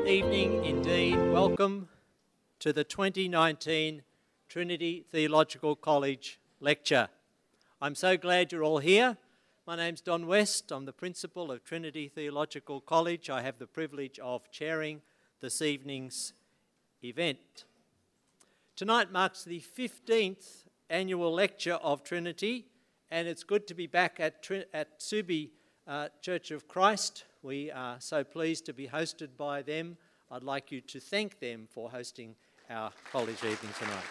Good evening indeed. Welcome to the 2019 Trinity Theological College lecture. I'm so glad you're all here. My name's Don West. I'm the principal of Trinity Theological College. I have the privilege of chairing this evening's event. Tonight marks the 15th annual lecture of Trinity, and it's good to be back at Subi Church of Christ. We are so pleased to be hosted by them. I'd like you to thank them for hosting our college evening tonight.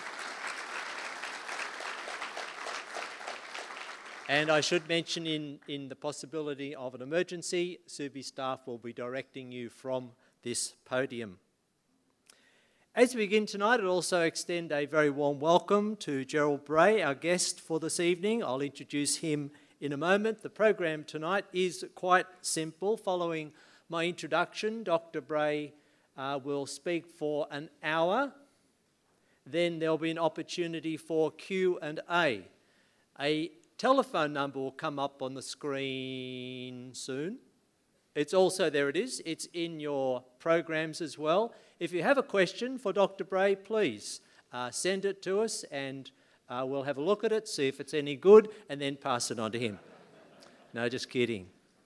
And I should mention, in the possibility of an emergency, Subi staff will be directing you from this podium. As we begin tonight, I'd also extend a very warm welcome to Gerald Bray, our guest for this evening. I'll introduce him in a moment. The program tonight is quite simple. Following my introduction, Dr. Bray will speak for an hour. Then there'll be an opportunity for Q&A. A telephone number will come up on the screen soon. It's also, there it is, it's in your programs as well. If you have a question for Dr. Bray, please send it to us and we'll have a look at it, see if it's any good, and then pass it on to him. No, just kidding.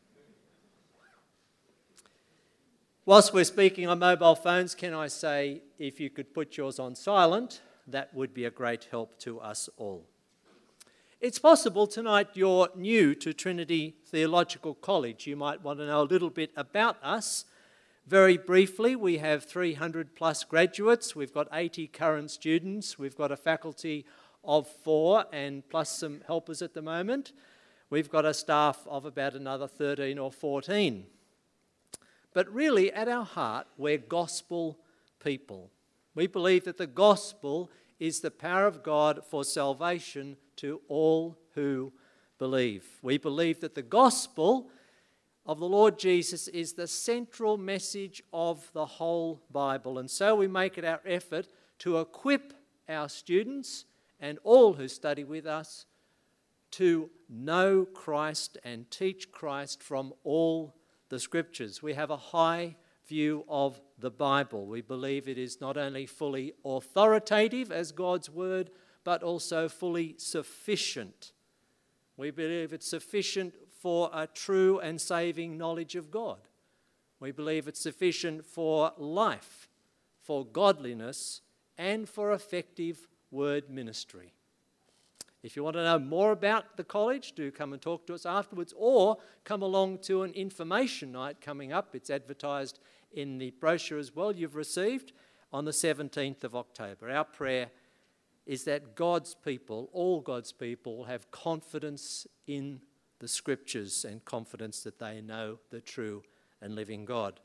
Whilst we're speaking on mobile phones, can I say, if you could put yours on silent, that would be a great help to us all. It's possible tonight you're new to Trinity Theological College. You might want to know a little bit about us. Very briefly, we have 300 plus graduates. We've got 80 current students. We've got a faculty of 4 and plus some helpers at the moment. We've got a staff of about another 13 or 14. But really, at our heart, we're gospel people. We believe that the gospel is the power of God for salvation to all who believe. We believe that the gospel of the Lord Jesus is the central message of the whole Bible. And so we make it our effort to equip our students and all who study with us to know Christ and teach Christ from all the scriptures. We have a high view of the Bible. We believe it is not only fully authoritative as God's word, but also fully sufficient. We believe it's sufficient for a true and saving knowledge of God. We believe it's sufficient for life, for godliness, and for effective word ministry. If you want to know more about the college, do come and talk to us afterwards, or come along to an information night coming up. It's advertised in the brochure as well you've received on the 17th of October. Our prayer is that God's people, all God's people, have confidence in the scriptures and confidence that they know the true and living God.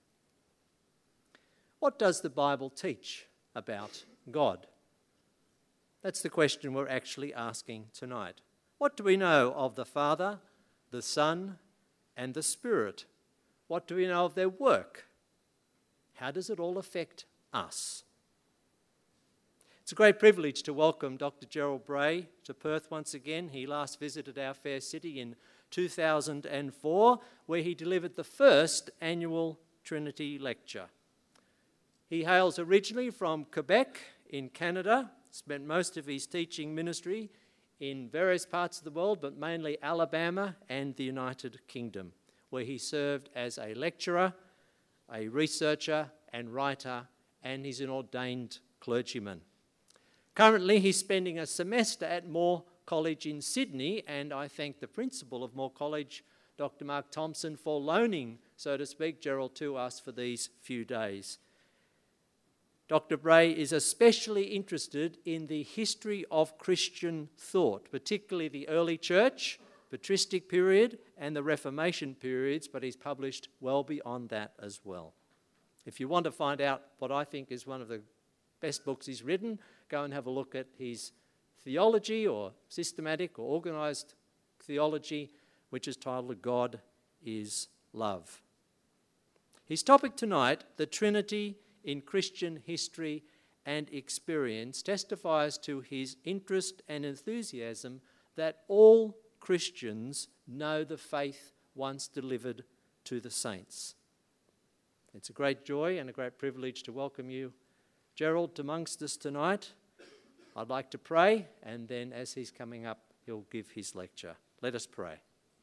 What does the Bible teach about God? That's the question we're actually asking tonight. What do we know of the Father, the Son, and the Spirit? What do we know of their work? How does it all affect us? It's a great privilege to welcome Dr. Gerald Bray to Perth once again. He last visited our fair city in 2004, where he delivered the first annual Trinity lecture. He hails originally from Quebec in Canada, spent most of his teaching ministry in various parts of the world, but mainly Alabama and the United Kingdom, where he served as a lecturer, a researcher and writer, and he's an ordained clergyman. Currently, he's spending a semester at Moore College in Sydney, and I thank the principal of Moore College, Dr. Mark Thompson, for loaning, so to speak, Gerald to us for these few days. Dr. Bray is especially interested in the history of Christian thought, particularly the early church, patristic period, and the Reformation periods, but he's published well beyond that as well. If you want to find out what I think is one of the best books he's written, go and have a look at his theology, or systematic or organised theology, which is titled God is Love. His topic tonight, the Trinity in Christian history and experience, testifies to his interest and enthusiasm that all Christians know the faith once delivered to the saints. It's a great joy and a great privilege to welcome you, Gerald, amongst us tonight. I'd like to pray, and then as he's coming up, he'll give his lecture. Let us pray.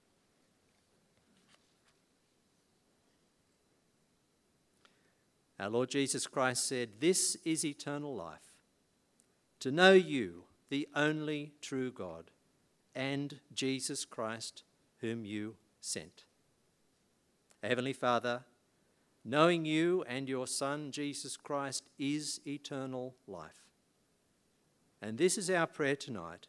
Our Lord Jesus Christ said, "This is eternal life, to know you, the only true God, and Jesus Christ, whom you sent." Heavenly Father, knowing you and your Son, Jesus Christ, is eternal life. And this is our prayer tonight,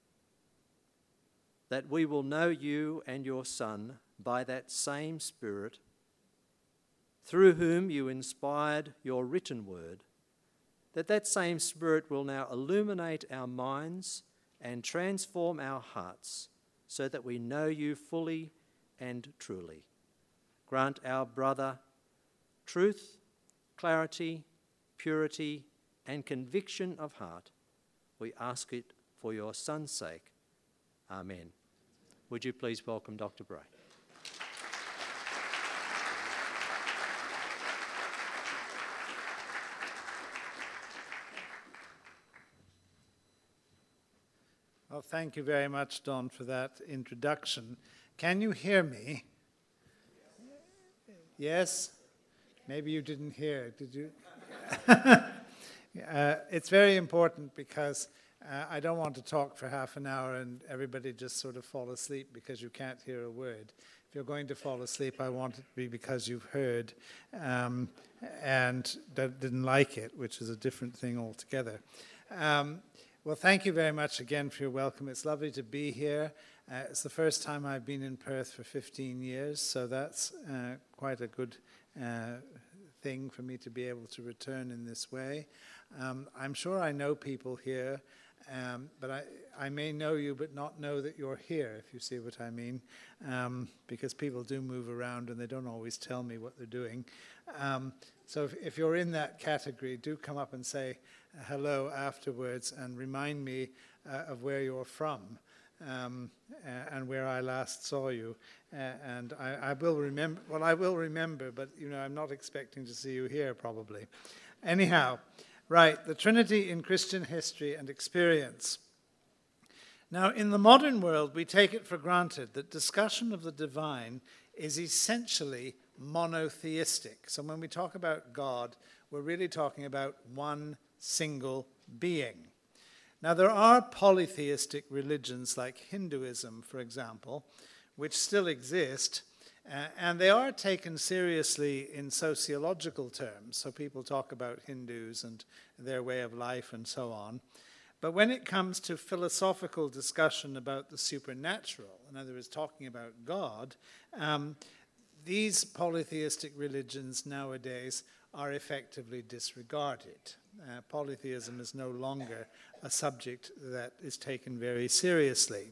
that we will know you and your Son by that same Spirit, through whom you inspired your written word, that same Spirit will now illuminate our minds and transform our hearts so that we know you fully and truly. Grant our brother truth, clarity, purity, and conviction of heart. We ask it for your Son's sake. Amen. Would you please welcome Dr. Bray? Well, thank you very much, Don, for that introduction. Can you hear me? Yes? Maybe you didn't hear, did you? It's very important because I don't want to talk for half an hour and everybody just sort of fall asleep because you can't hear a word. If you're going to fall asleep, I want it to be because you've heard and that didn't like it, which is a different thing altogether. Well, thank you very much again for your welcome. It's lovely to be here. It's the first time I've been in Perth for 15 years, so that's quite a good thing for me to be able to return in this way. I'm sure I know people here, but I may know you but not know that you're here, if you see what I mean, because people do move around and they don't always tell me what they're doing. So if you're in that category, do come up and say hello afterwards and remind me of where you're from and where I last saw you. And I will remember, well, I will remember, but you know, I'm not expecting to see you here probably. Anyhow, right, the Trinity in Christian history and experience. Now, in the modern world, we take it for granted that discussion of the divine is essentially monotheistic. So when we talk about God, we're really talking about one single being. Now, there are polytheistic religions like Hinduism, for example, which still exist, and they are taken seriously in sociological terms. So people talk about Hindus and their way of life and so on. But when it comes to philosophical discussion about the supernatural, in other words, talking about God, these polytheistic religions nowadays are effectively disregarded. Polytheism is no longer a subject that is taken very seriously.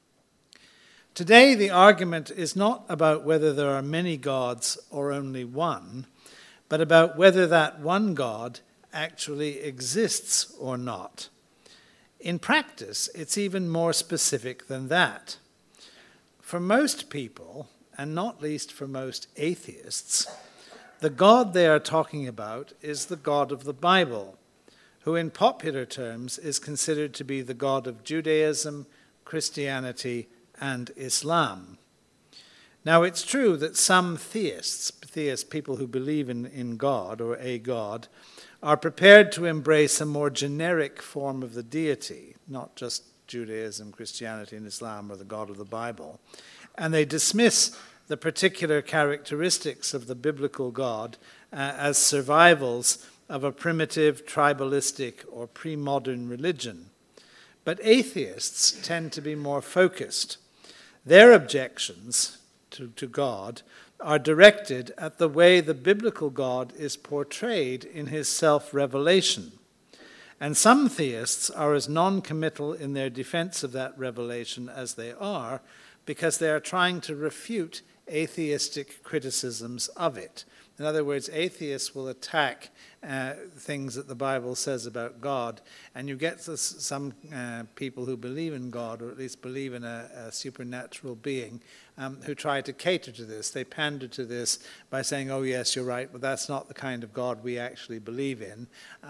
Today, the argument is not about whether there are many gods or only one, but about whether that one God actually exists or not. In practice, it's even more specific than that. For most people, and not least for most atheists, the God they are talking about is the God of the Bible, who in popular terms is considered to be the God of Judaism, Christianity, and Islam. Now, it's true that some theists, people who believe in God or a God, are prepared to embrace a more generic form of the deity, not just Judaism, Christianity, and Islam, or the God of the Bible. And they dismiss the particular characteristics of the biblical God as survivals of a primitive, tribalistic, or pre-modern religion. But atheists tend to be more focused. Their objections to God are directed at the way the biblical God is portrayed in his self-revelation. And some theists are as non-committal in their defense of that revelation as they are, because they are trying to refute atheistic criticisms of it. In other words, atheists will attack things that the Bible says about God, and you get some people who believe in God, or at least believe in a supernatural being, who try to cater to this. They pander to this by saying, oh yes, you're right, but that's not the kind of God we actually believe in.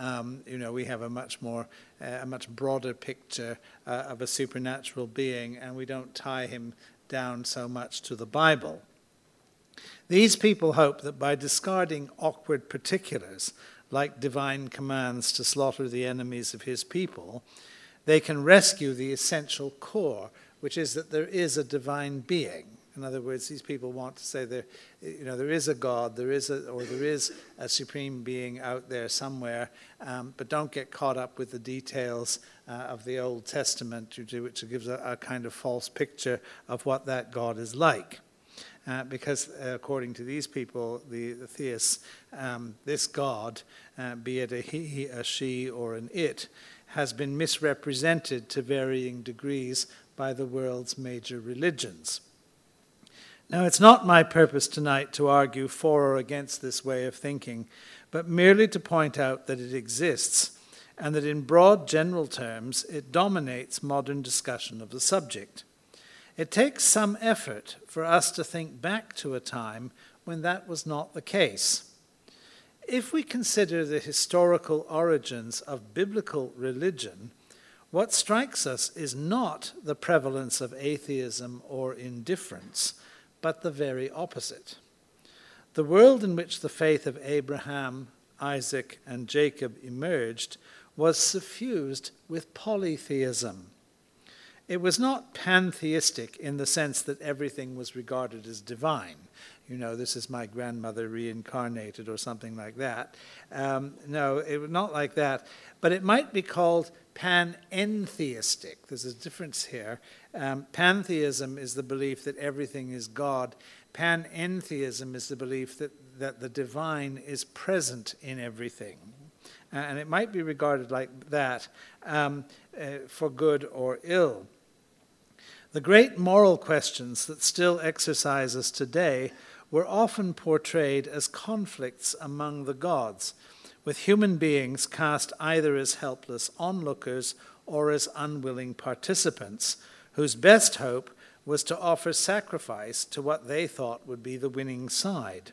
We have a much broader picture of a supernatural being, and we don't tie him down so much to the Bible. These people hope that by discarding awkward particulars, like divine commands to slaughter the enemies of his people, they can rescue the essential core, which is that there is a divine being. In other words, these people want to say there is a God, there is a supreme being out there somewhere, but don't get caught up with the details of the Old Testament, which gives a kind of false picture of what that God is like. Because according to these people, the theists, this God, be it a he, a she, or an it, has been misrepresented to varying degrees by the world's major religions. Now, it's not my purpose tonight to argue for or against this way of thinking, but merely to point out that it exists, and that in broad general terms it dominates modern discussion of the subject. It takes some effort for us to think back to a time when that was not the case. If we consider the historical origins of biblical religion, what strikes us is not the prevalence of atheism or indifference, but the very opposite. The world in which the faith of Abraham, Isaac, and Jacob emerged was suffused with polytheism. It was not pantheistic in the sense that everything was regarded as divine. This is my grandmother reincarnated or something like that. No, it was not like that. But it might be called panentheistic. There's a difference here. Pantheism is the belief that everything is God. Panentheism is the belief that the divine is present in everything. And it might be regarded like that for good or ill. The great moral questions that still exercise us today were often portrayed as conflicts among the gods, with human beings cast either as helpless onlookers or as unwilling participants, whose best hope was to offer sacrifice to what they thought would be the winning side.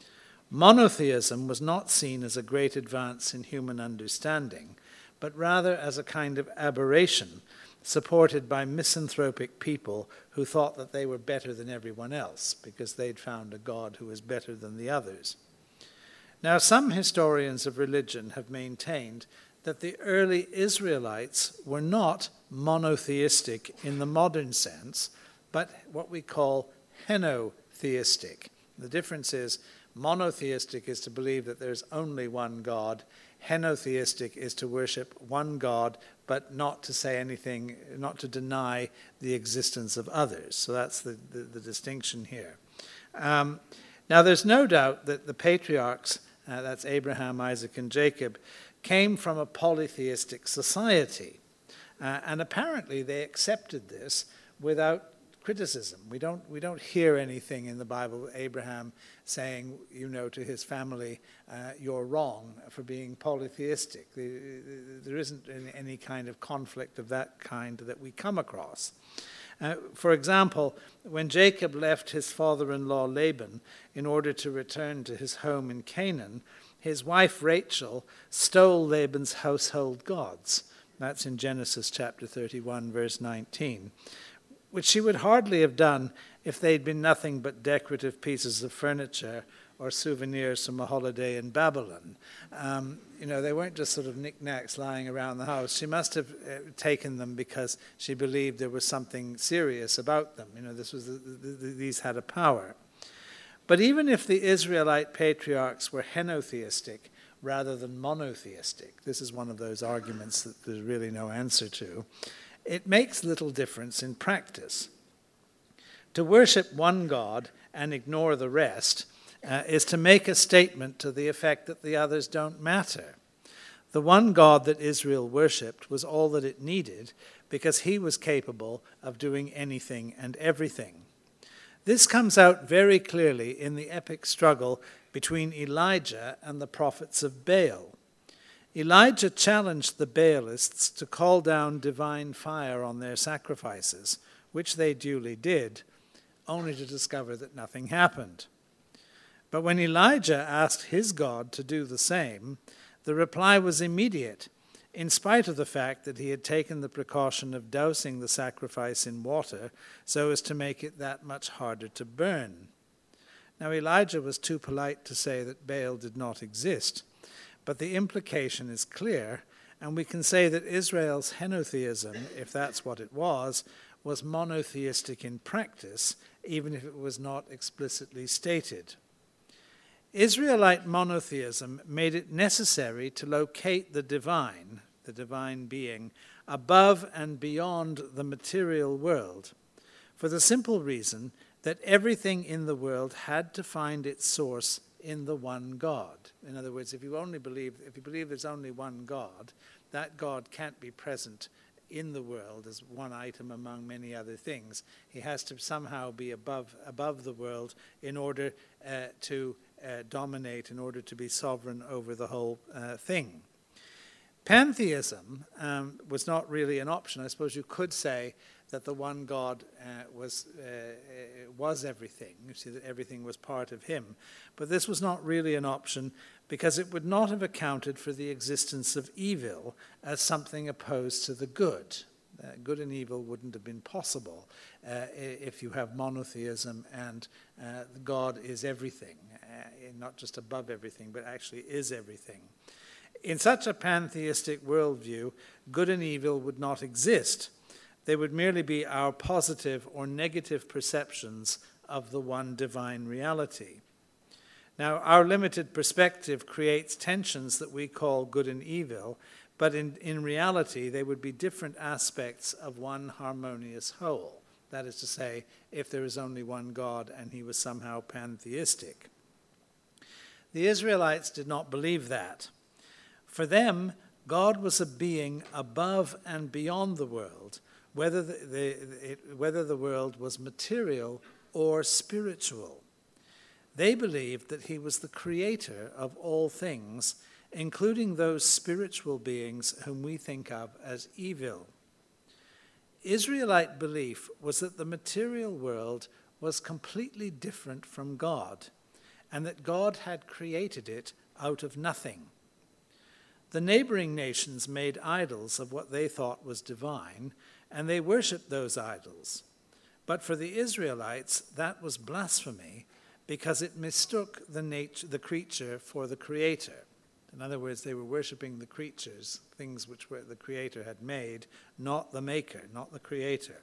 Monotheism was not seen as a great advance in human understanding, but rather as a kind of aberration, supported by misanthropic people who thought that they were better than everyone else because they'd found a God who was better than the others. Now, some historians of religion have maintained that the early Israelites were not monotheistic in the modern sense, but what we call henotheistic. The difference is monotheistic is to believe that there's only one God. Henotheistic is to worship one God, but not to say anything, not to deny the existence of others. So that's the distinction here. Now, there's no doubt that the patriarchs, that's Abraham, Isaac, and Jacob, came from a polytheistic society. And apparently they accepted this without criticism. We don't hear anything in the Bible, Abraham saying, to his family, you're wrong for being polytheistic. There isn't any kind of conflict of that kind that we come across. For example, when Jacob left his father-in-law Laban in order to return to his home in Canaan, his wife Rachel stole Laban's household gods. That's in Genesis chapter 31, verse 19. Which she would hardly have done if they'd been nothing but decorative pieces of furniture or souvenirs from a holiday in Babylon. They weren't just sort of knickknacks lying around the house. She must have taken them because she believed there was something serious about them. These had a power. But even if the Israelite patriarchs were henotheistic rather than monotheistic, this is one of those arguments that there's really no answer to, it makes little difference in practice. To worship one God and ignore the rest is to make a statement to the effect that the others don't matter. The one God that Israel worshipped was all that it needed because he was capable of doing anything and everything. This comes out very clearly in the epic struggle between Elijah and the prophets of Baal. Elijah challenged the Baalists to call down divine fire on their sacrifices, which they duly did, only to discover that nothing happened. But when Elijah asked his God to do the same, the reply was immediate, in spite of the fact that he had taken the precaution of dousing the sacrifice in water so as to make it that much harder to burn. Now Elijah was too polite to say that Baal did not exist, but the implication is clear, and we can say that Israel's henotheism, if that's what it was monotheistic in practice, even if it was not explicitly stated. Israelite monotheism made it necessary to locate the divine being, above and beyond the material world, for the simple reason that everything in the world had to find its source in the one God. In other words, if you believe there's only one God, that God can't be present in the world as one item among many other things. He has to somehow be above the world in order to dominate, in order to be sovereign over the whole thing. Pantheism was not really an option. I suppose you could say that the one God was everything. You see that everything was part of him. But this was not really an option because it would not have accounted for the existence of evil as something opposed to the good. Good and evil wouldn't have been possible if you have monotheism and God is everything, not just above everything, but actually is everything. In such a pantheistic worldview, good and evil would not exist. They would merely be our positive or negative perceptions of the one divine reality. Now, our limited perspective creates tensions that we call good and evil, but in reality, they would be different aspects of one harmonious whole. That is to say, if there is only one God and he was somehow pantheistic. The Israelites did not believe that. For them, God was a being above and beyond the world, whether the world was material or spiritual. They believed that he was the creator of all things, including those spiritual beings whom we think of as evil. Israelite belief was that the material world was completely different from God, and that God had created it out of nothing. The neighboring nations made idols of what they thought was divine, and they worshipped those idols. But for the Israelites, that was blasphemy because it mistook the creature for the creator. In other words, they were worshipping the creatures, things which the creator had made, not the maker, not the creator.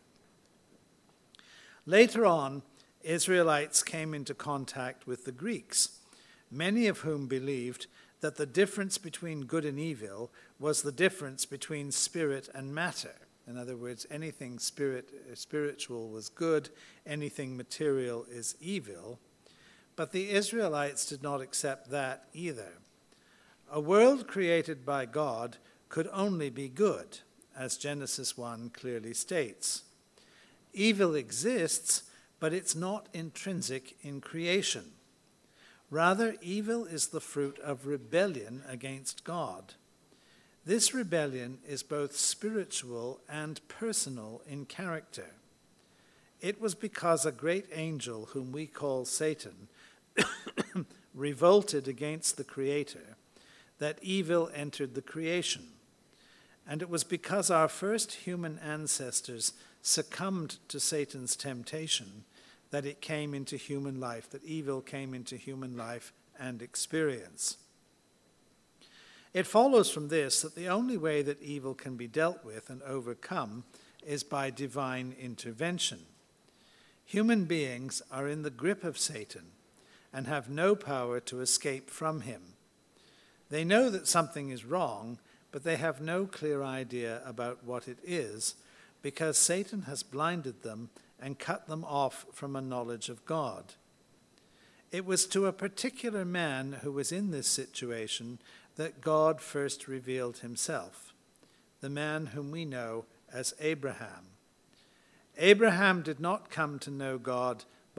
Later on, Israelites came into contact with the Greeks, many of whom believed that the difference between good and evil was the difference between spirit and matter. In other words, anything spiritual was good, anything material is evil. But the Israelites did not accept that either. A world created by God could only be good, as Genesis 1 clearly states. Evil exists, but it's not intrinsic in creation. Rather, evil is the fruit of rebellion against God. This rebellion is both spiritual and personal in character. It was because a great angel, whom we call Satan, revolted against the Creator that evil entered the creation. And it was because our first human ancestors succumbed to Satan's temptation that it came into human life, that evil came into human life and experience. It follows from this that the only way that evil can be dealt with and overcome is by divine intervention. Human beings are in the grip of Satan and have no power to escape from him. They know that something is wrong, but they have no clear idea about what it is, because Satan has blinded them and cut them off from a knowledge of God. It was to a particular man who was in this situation that God first revealed himself, the man whom we know as Abraham. Abraham did not come to know God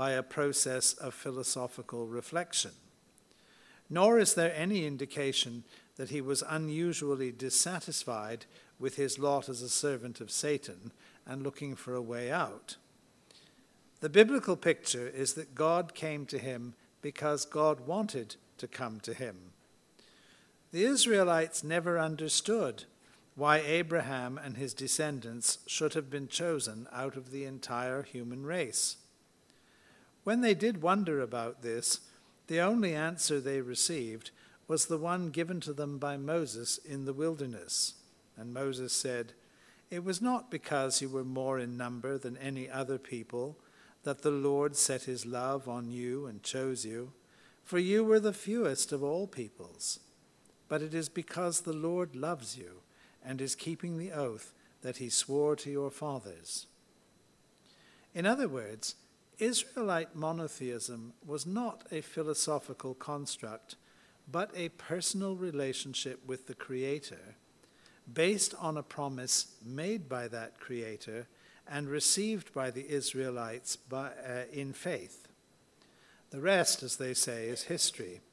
by a process of philosophical reflection. Nor is there any indication that he was unusually dissatisfied with his lot as a servant of Satan and looking for a way out. The biblical picture is that God came to him because God wanted to come to him. The Israelites never understood why Abraham and his descendants should have been chosen out of the entire human race. When they did wonder about this, the only answer they received was the one given to them by Moses in the wilderness. And Moses said, "It was not because you were more in number than any other people that the Lord set his love on you and chose you, for you were the fewest of all peoples. But it is because the Lord loves you and is keeping the oath that he swore to your fathers." In other words, Israelite monotheism was not a philosophical construct, but a personal relationship with the Creator, based on a promise made by that Creator and received by the Israelites in faith. The rest, as they say, is history.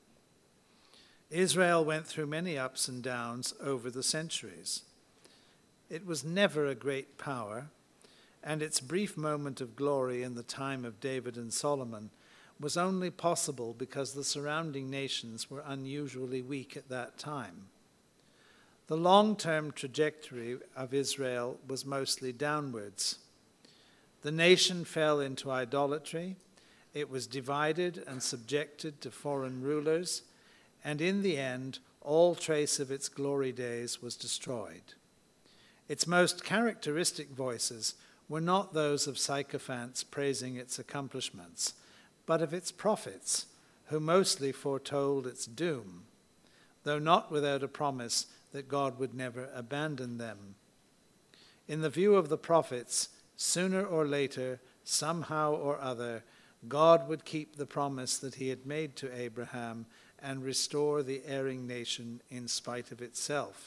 Israel went through many ups and downs over the centuries. It was never a great power, and its brief moment of glory in the time of David and Solomon was only possible because the surrounding nations were unusually weak at that time. The long-term trajectory of Israel was mostly downwards. The nation fell into idolatry, it was divided and subjected to foreign rulers, and in the end, all trace of its glory days was destroyed. Its most characteristic voices were not those of sycophants praising its accomplishments, but of its prophets, who mostly foretold its doom, though not without a promise that God would never abandon them. In the view of the prophets, sooner or later, somehow or other, God would keep the promise that he had made to Abraham and restore the erring nation in spite of itself.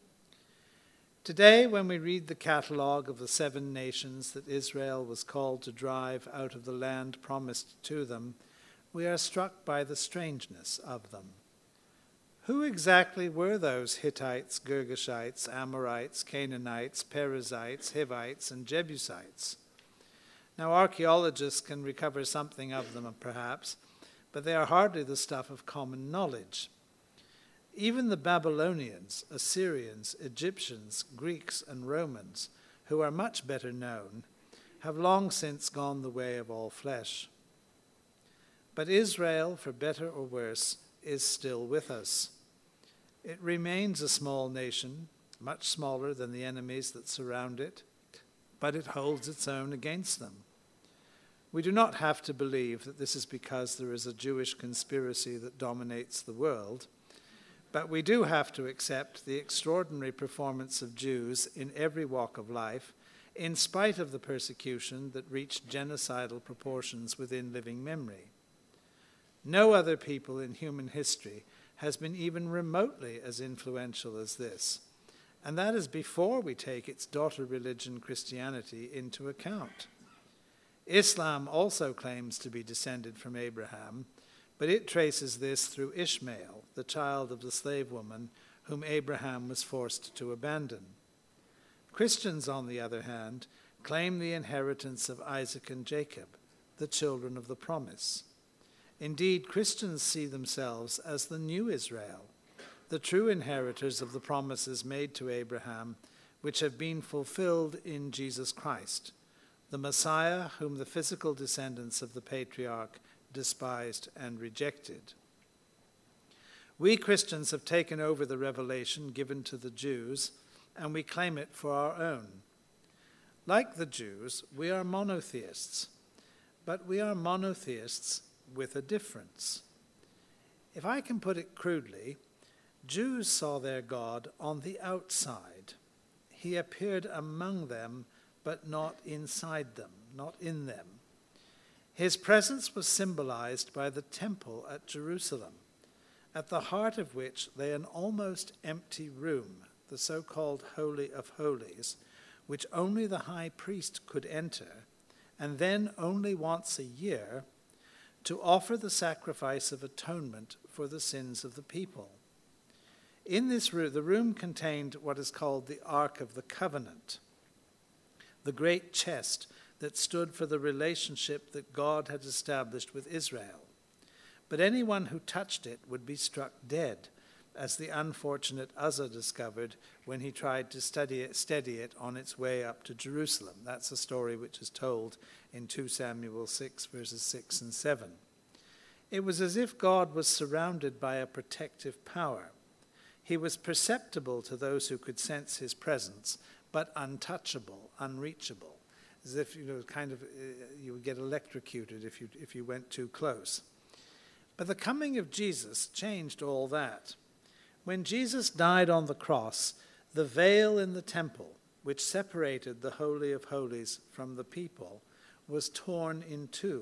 Today, when we read the catalogue of the 7 nations that Israel was called to drive out of the land promised to them, we are struck by the strangeness of them. Who exactly were those Hittites, Girgashites, Amorites, Canaanites, Perizzites, Hivites, and Jebusites? Now, archaeologists can recover something of them, perhaps, but they are hardly the stuff of common knowledge. Even the Babylonians, Assyrians, Egyptians, Greeks, and Romans, who are much better known, have long since gone the way of all flesh. But Israel, for better or worse, is still with us. It remains a small nation, much smaller than the enemies that surround it, but it holds its own against them. We do not have to believe that this is because there is a Jewish conspiracy that dominates the world, but we do have to accept the extraordinary performance of Jews in every walk of life, in spite of the persecution that reached genocidal proportions within living memory. No other people in human history has been even remotely as influential as this, and that is before we take its daughter religion, Christianity, into account. Islam also claims to be descended from Abraham, but it traces this through Ishmael, the child of the slave woman whom Abraham was forced to abandon. Christians, on the other hand, claim the inheritance of Isaac and Jacob, the children of the promise. Indeed, Christians see themselves as the new Israel, the true inheritors of the promises made to Abraham, which have been fulfilled in Jesus Christ, the Messiah whom the physical descendants of the patriarch despised and rejected. We Christians have taken over the revelation given to the Jews, and we claim it for our own. Like the Jews, we are monotheists, but we are monotheists with a difference. If I can put it crudely, Jews saw their God on the outside. He appeared among them, but not inside them, not in them. His presence was symbolized by the temple at Jerusalem, at the heart of which lay an almost empty room, the so-called Holy of Holies, which only the high priest could enter, and then only once a year, to offer the sacrifice of atonement for the sins of the people. In this room, the room contained what is called the Ark of the Covenant, the great chest that stood for the relationship that God had established with Israel. But anyone who touched it would be struck dead, as the unfortunate Uzzah discovered when he tried to steady it on its way up to Jerusalem. That's a story which is told in 2 Samuel 6, verses 6 and 7. It was as if God was surrounded by a protective power. He was perceptible to those who could sense his presence, but untouchable, unreachable, as if you would get electrocuted if you went too close. But the coming of Jesus changed all that. When Jesus died on the cross, the veil in the temple, which separated the Holy of Holies from the people, was torn in two.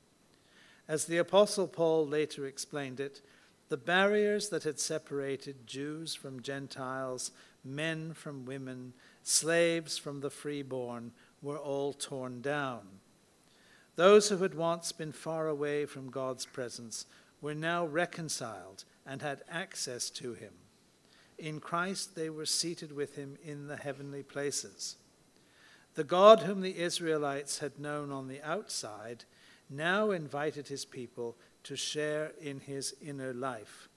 As the Apostle Paul later explained it, the barriers that had separated Jews from Gentiles, men from women, slaves from the freeborn, were all torn down. Those who had once been far away from God's presence were now reconciled and had access to him. In Christ they were seated with him in the heavenly places. The God whom the Israelites had known on the outside now invited his people to share in his inner life.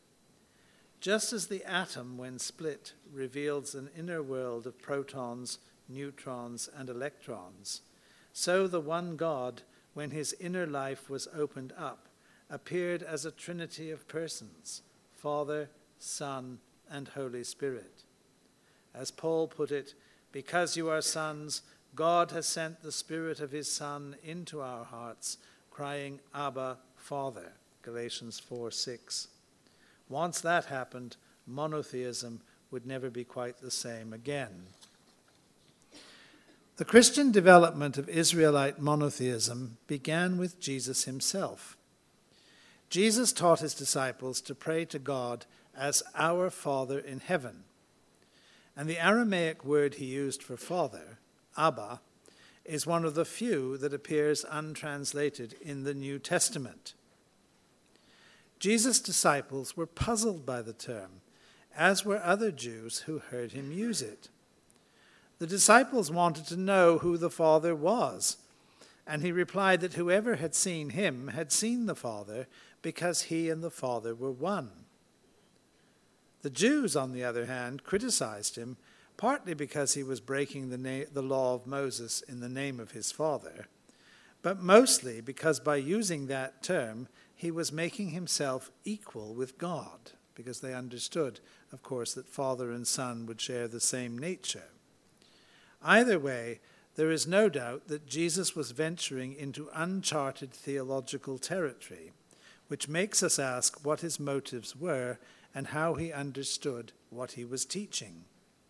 Just as the atom, when split, reveals an inner world of protons, neutrons, and electrons, so the one God, when his inner life was opened up, appeared as a trinity of persons, Father, Son, and Holy Spirit. As Paul put it, because you are sons, God has sent the Spirit of his Son into our hearts, crying, Abba, Father, Galatians 4:6. Once that happened, monotheism would never be quite the same again. The Christian development of Israelite monotheism began with Jesus himself. Jesus taught his disciples to pray to God as our Father in heaven. And the Aramaic word he used for father, Abba, is one of the few that appears untranslated in the New Testament. Jesus' disciples were puzzled by the term, as were other Jews who heard him use it. The disciples wanted to know who the Father was, and he replied that whoever had seen him had seen the Father, because he and the Father were one. The Jews, on the other hand, criticized him, partly because he was breaking the law of Moses in the name of his Father, but mostly because by using that term, he was making himself equal with God, because they understood, of course, that Father and Son would share the same nature. Either way, there is no doubt that Jesus was venturing into uncharted theological territory, which makes us ask what his motives were and how he understood what he was teaching.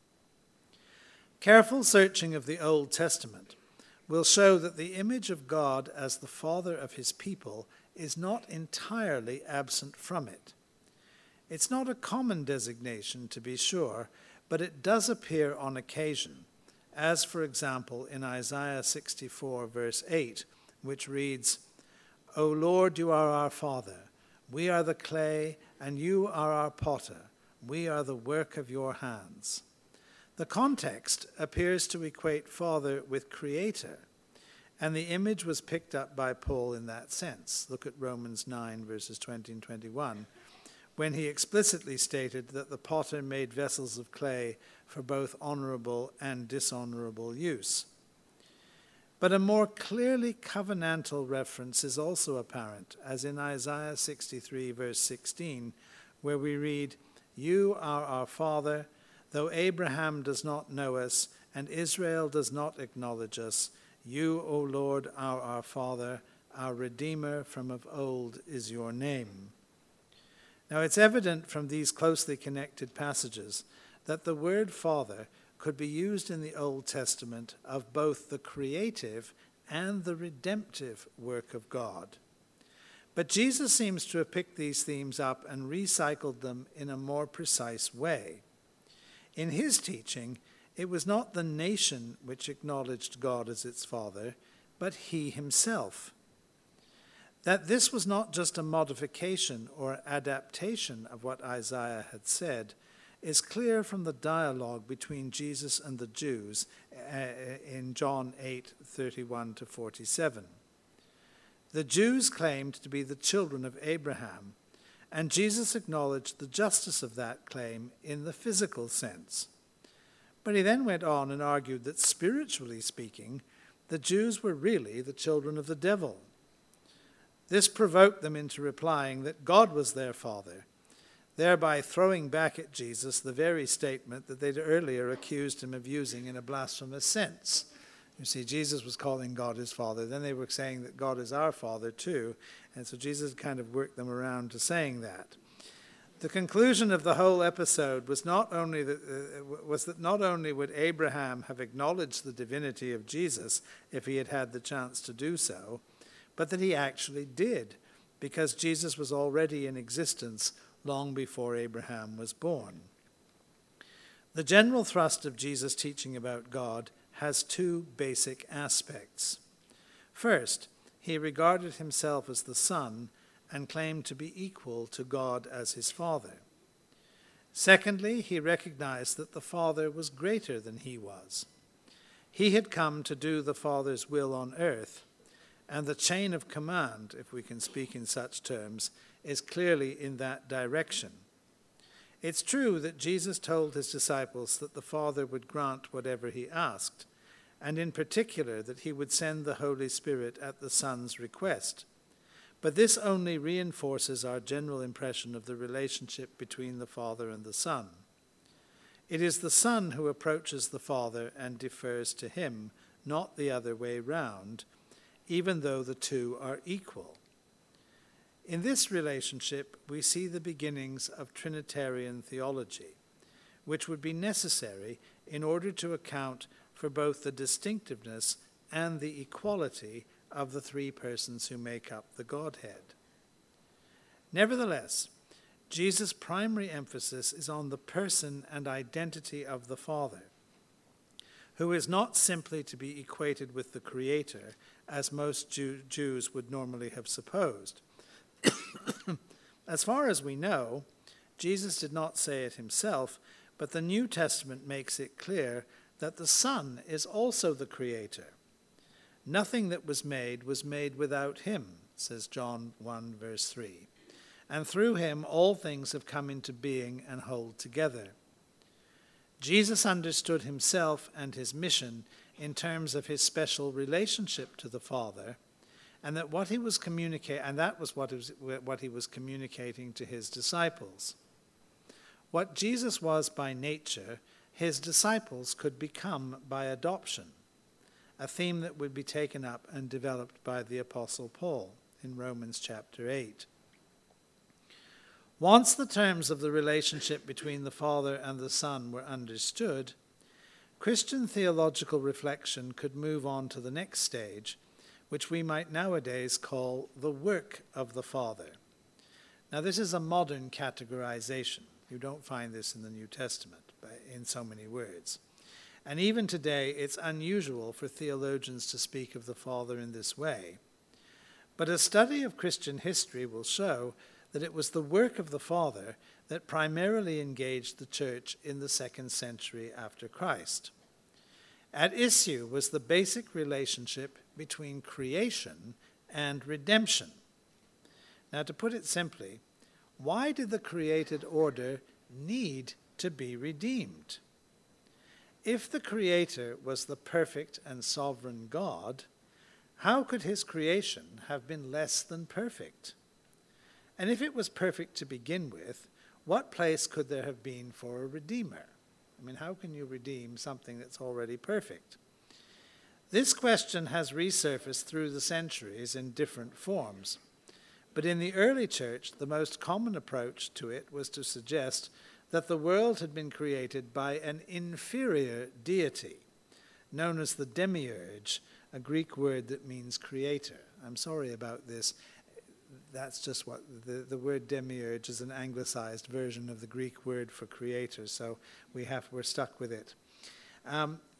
Careful searching of the Old Testament will show that the image of God as the Father of his people is not entirely absent from it. It's not a common designation, to be sure, but it does appear on occasion, as, for example, in Isaiah 64, verse 8, which reads, O Lord, you are our Father. We are the clay, and you are our potter. We are the work of your hands. The context appears to equate Father with Creator, and the image was picked up by Paul in that sense. Look at Romans 9, verses 20 and 21, when he explicitly stated that the potter made vessels of clay for both honorable and dishonorable use. But a more clearly covenantal reference is also apparent, as in Isaiah 63, verse 16, where we read, You are our Father, though Abraham does not know us, and Israel does not acknowledge us, you, O Lord, are our Father, our Redeemer from of old is your name. Now it's evident from these closely connected passages that the word Father could be used in the Old Testament of both the creative and the redemptive work of God. But Jesus seems to have picked these themes up and recycled them in a more precise way. In his teaching, it was not the nation which acknowledged God as its Father, but he himself. That this was not just a modification or adaptation of what Isaiah had said is clear from the dialogue between Jesus and the Jews in John 8:31-47. The Jews claimed to be the children of Abraham, and Jesus acknowledged the justice of that claim in the physical sense. But he then went on and argued that spiritually speaking, the Jews were really the children of the devil. This provoked them into replying that God was their father, thereby throwing back at Jesus the very statement that they'd earlier accused him of using in a blasphemous sense. You see, Jesus was calling God his father. Then they were saying that God is our father too. And so Jesus kind of worked them around to saying that. The conclusion of the whole episode was that not only would Abraham have acknowledged the divinity of Jesus if he had had the chance to do so, but that he actually did, because Jesus was already in existence long before Abraham was born. The general thrust of Jesus' teaching about God has two basic aspects. First, he regarded himself as the Son and claimed to be equal to God as his Father. Secondly, he recognized that the Father was greater than he was. He had come to do the Father's will on earth, and the chain of command, if we can speak in such terms, is clearly in that direction. It's true that Jesus told his disciples that the Father would grant whatever he asked, and in particular that he would send the Holy Spirit at the Son's request. But this only reinforces our general impression of the relationship between the Father and the Son. It is the Son who approaches the Father and defers to him, not the other way round, even though the two are equal. In this relationship, we see the beginnings of Trinitarian theology, which would be necessary in order to account for both the distinctiveness and the equality of the three persons who make up the Godhead. Nevertheless, Jesus' primary emphasis is on the person and identity of the Father, who is not simply to be equated with the Creator, as most Jews would normally have supposed. As far as we know, Jesus did not say it himself, but the New Testament makes it clear that the Son is also the Creator. Nothing that was made without him, says John 1, verse 3. And through him all things have come into being and hold together. Jesus understood himself and his mission in terms of his special relationship to the Father, and that what he was what he was communicating to his disciples. What Jesus was by nature, his disciples could become by adoption, a theme that would be taken up and developed by the Apostle Paul in Romans chapter 8. Once the terms of the relationship between the Father and the Son were understood, Christian theological reflection could move on to the next stage, which we might nowadays call the work of the Father. Now, this is a modern categorization. You don't find this in the New Testament in so many words. And even today, it's unusual for theologians to speak of the Father in this way. But a study of Christian history will show that it was the work of the Father that primarily engaged the church in the 2nd century after Christ. At issue was the basic relationship between creation and redemption. Now, to put it simply, why did the created order need to be redeemed? If the Creator was the perfect and sovereign God, how could his creation have been less than perfect? And if it was perfect to begin with, what place could there have been for a redeemer? I mean, how can you redeem something that's already perfect? This question has resurfaced through the centuries in different forms. But in the early church, the most common approach to it was to suggest that the world had been created by an inferior deity, known as the demiurge, a Greek word that means creator. I'm sorry about this. That's just what the word demiurge is, an anglicized version of the Greek word for creator, so we're stuck with it.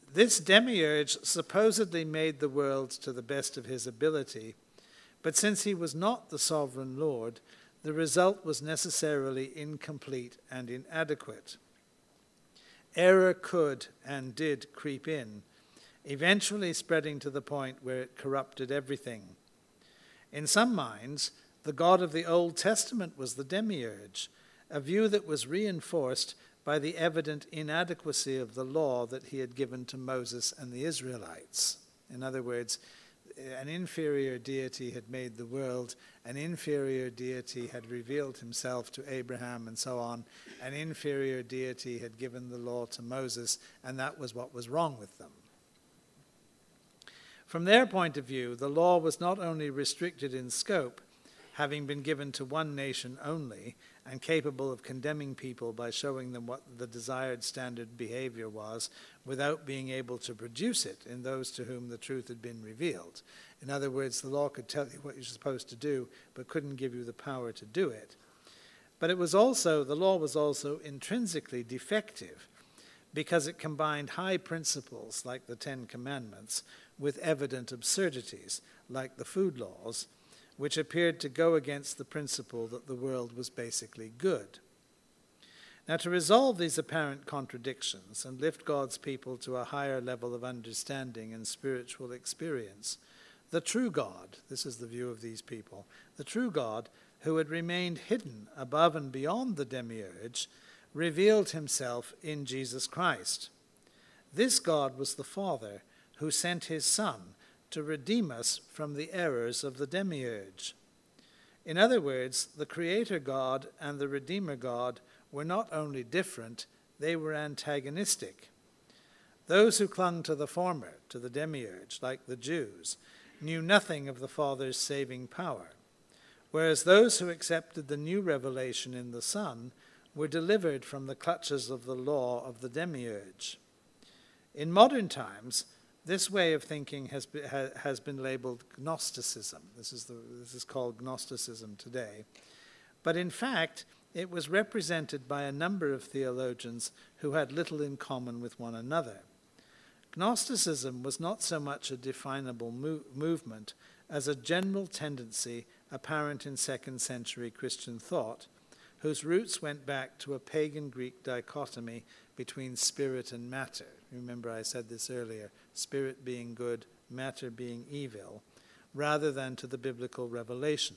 This demiurge supposedly made the world to the best of his ability, but since he was not the sovereign Lord, the result was necessarily incomplete and inadequate. Error could and did creep in, eventually spreading to the point where it corrupted everything. In some minds, the God of the Old Testament was the demiurge, a view that was reinforced by the evident inadequacy of the law that he had given to Moses and the Israelites. In other words, an inferior deity had made the world, an inferior deity had revealed himself to Abraham and so on, an inferior deity had given the law to Moses, and that was what was wrong with them. From their point of view, the law was not only restricted in scope, having been given to one nation only, and capable of condemning people by showing them what the desired standard behavior was without being able to produce it in those to whom the truth had been revealed. In other words, the law could tell you what you're supposed to do, but couldn't give you the power to do it. But the law was also intrinsically defective because it combined high principles like the Ten Commandments with evident absurdities like the food laws, which appeared to go against the principle that the world was basically good. Now, to resolve these apparent contradictions and lift God's people to a higher level of understanding and spiritual experience, the true God, this is the view of these people, the true God, who had remained hidden above and beyond the demiurge, revealed himself in Jesus Christ. This God was the Father who sent his Son to redeem us from the errors of the demiurge. In other words, the Creator God and the Redeemer God were not only different, they were antagonistic. Those who clung to the former, to the demiurge, like the Jews, knew nothing of the Father's saving power, whereas those who accepted the new revelation in the Son were delivered from the clutches of the law of the demiurge. In modern times, this way of thinking has been labeled Gnosticism. This is called Gnosticism today. But in fact, it was represented by a number of theologians who had little in common with one another. Gnosticism was not so much a definable movement as a general tendency apparent in second century Christian thought, whose roots went back to a pagan Greek dichotomy between spirit and matter. Remember I said this earlier, spirit being good, matter being evil, rather than to the biblical revelation.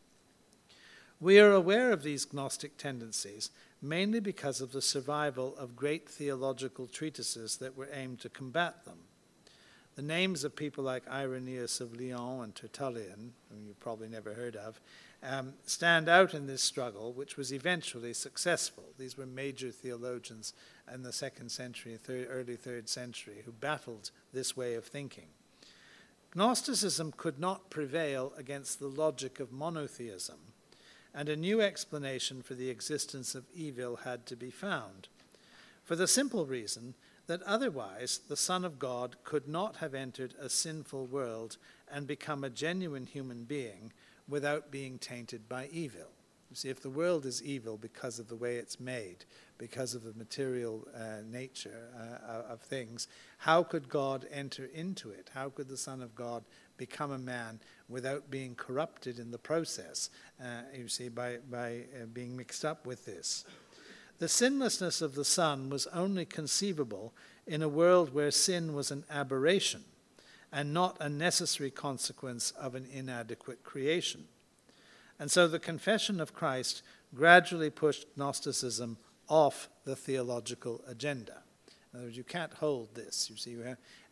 We are aware of these Gnostic tendencies mainly because of the survival of great theological treatises that were aimed to combat them. The names of people like Irenaeus of Lyon and Tertullian, whom you've probably never heard of, stand out in this struggle, which was eventually successful. These were major theologians in the 2nd century, early 3rd century, who battled this way of thinking. Gnosticism could not prevail against the logic of monotheism, and a new explanation for the existence of evil had to be found, for the simple reason that otherwise the Son of God could not have entered a sinful world and become a genuine human being without being tainted by evil. You see, if the world is evil because of the way it's made, because of the material nature of things, how could God enter into it? How could the Son of God become a man without being corrupted in the process, you see, by being mixed up with this? The sinlessness of the Son was only conceivable in a world where sin was an aberration and not a necessary consequence of an inadequate creation. And so the confession of Christ gradually pushed Gnosticism off the theological agenda. In other words, you can't hold this. You see,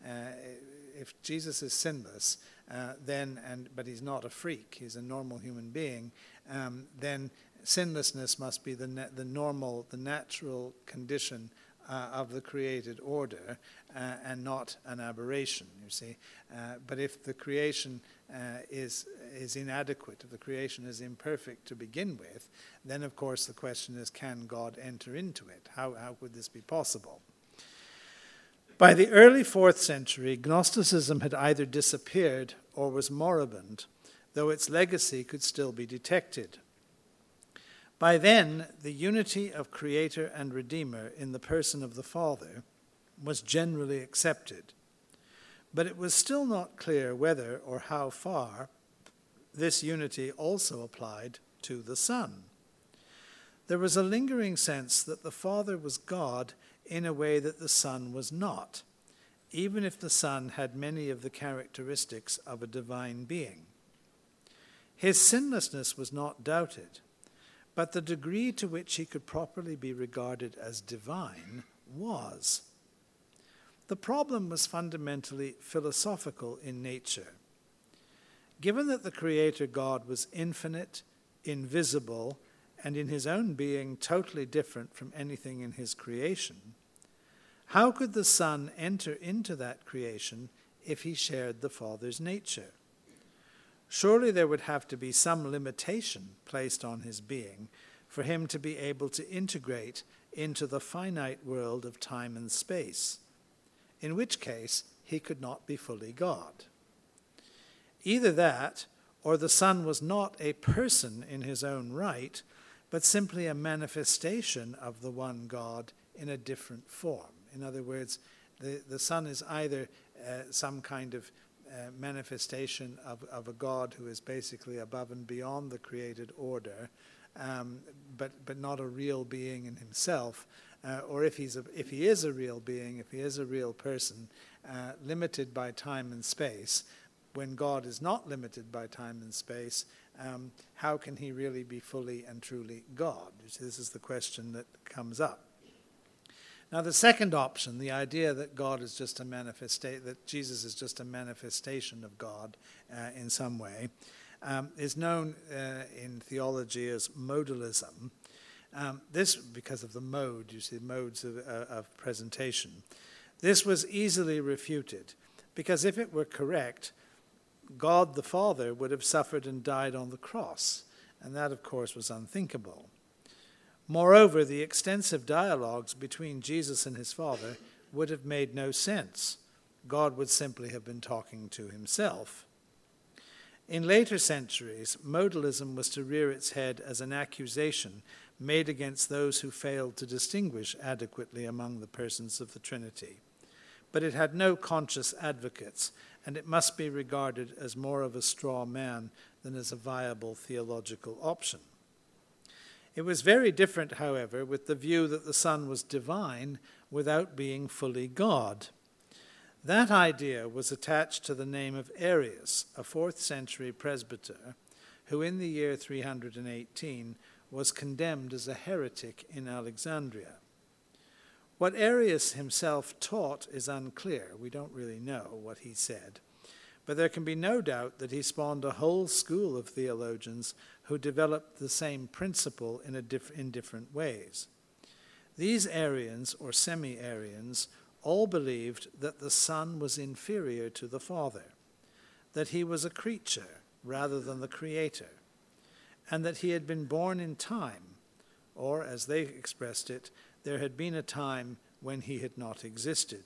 if Jesus is sinless, but he's not a freak, he's a normal human being, then sinlessness must be the natural condition of the created order and not an aberration, you see. But if the creation is inadequate, if the creation is imperfect to begin with, then of course the question is, can God enter into it? How would this be possible? By the early 4th century, Gnosticism had either disappeared or was moribund, though its legacy could still be detected. By then, the unity of Creator and Redeemer in the person of the Father was generally accepted, but it was still not clear whether or how far this unity also applied to the Son. There was a lingering sense that the Father was God in a way that the Son was not, even if the Son had many of the characteristics of a divine being. His sinlessness was not doubted, but the degree to which he could properly be regarded as divine was. The problem was fundamentally philosophical in nature. Given that the Creator God was infinite, invisible, and in his own being totally different from anything in his creation, how could the Son enter into that creation if he shared the Father's nature? Surely there would have to be some limitation placed on his being for him to be able to integrate into the finite world of time and space, in which case he could not be fully God. Either that, or the Son was not a person in his own right, but simply a manifestation of the one God in a different form. In other words, the Son is either some kind of manifestation of a God who is basically above and beyond the created order, but not a real being in himself, or if he is a real being, if he is a real person, limited by time and space. When God is not limited by time and space, how can he really be fully and truly God? This is the question that comes up. Now, the second option, the idea that God is just a that Jesus is just a manifestation of God in some way, is known in theology as modalism. This, because of the mode, you see, modes of presentation. This was easily refuted, because if it were correct, God the Father would have suffered and died on the cross, and that, of course, was unthinkable. Moreover, the extensive dialogues between Jesus and his Father would have made no sense. God would simply have been talking to himself. In later centuries, modalism was to rear its head as an accusation made against those who failed to distinguish adequately among the persons of the Trinity. But it had no conscious advocates, and it must be regarded as more of a straw man than as a viable theological option. It was very different, however, with the view that the Son was divine without being fully God. That idea was attached to the name of Arius, a 4th century presbyter, who in the year 318 was condemned as a heretic in Alexandria. What Arius himself taught is unclear. We don't really know what he said. But there can be no doubt that he spawned a whole school of theologians who developed the same principle in different ways. These Arians, or semi-Arians, all believed that the Son was inferior to the Father, that he was a creature rather than the Creator, and that he had been born in time, or, as they expressed it, there had been a time when he had not existed.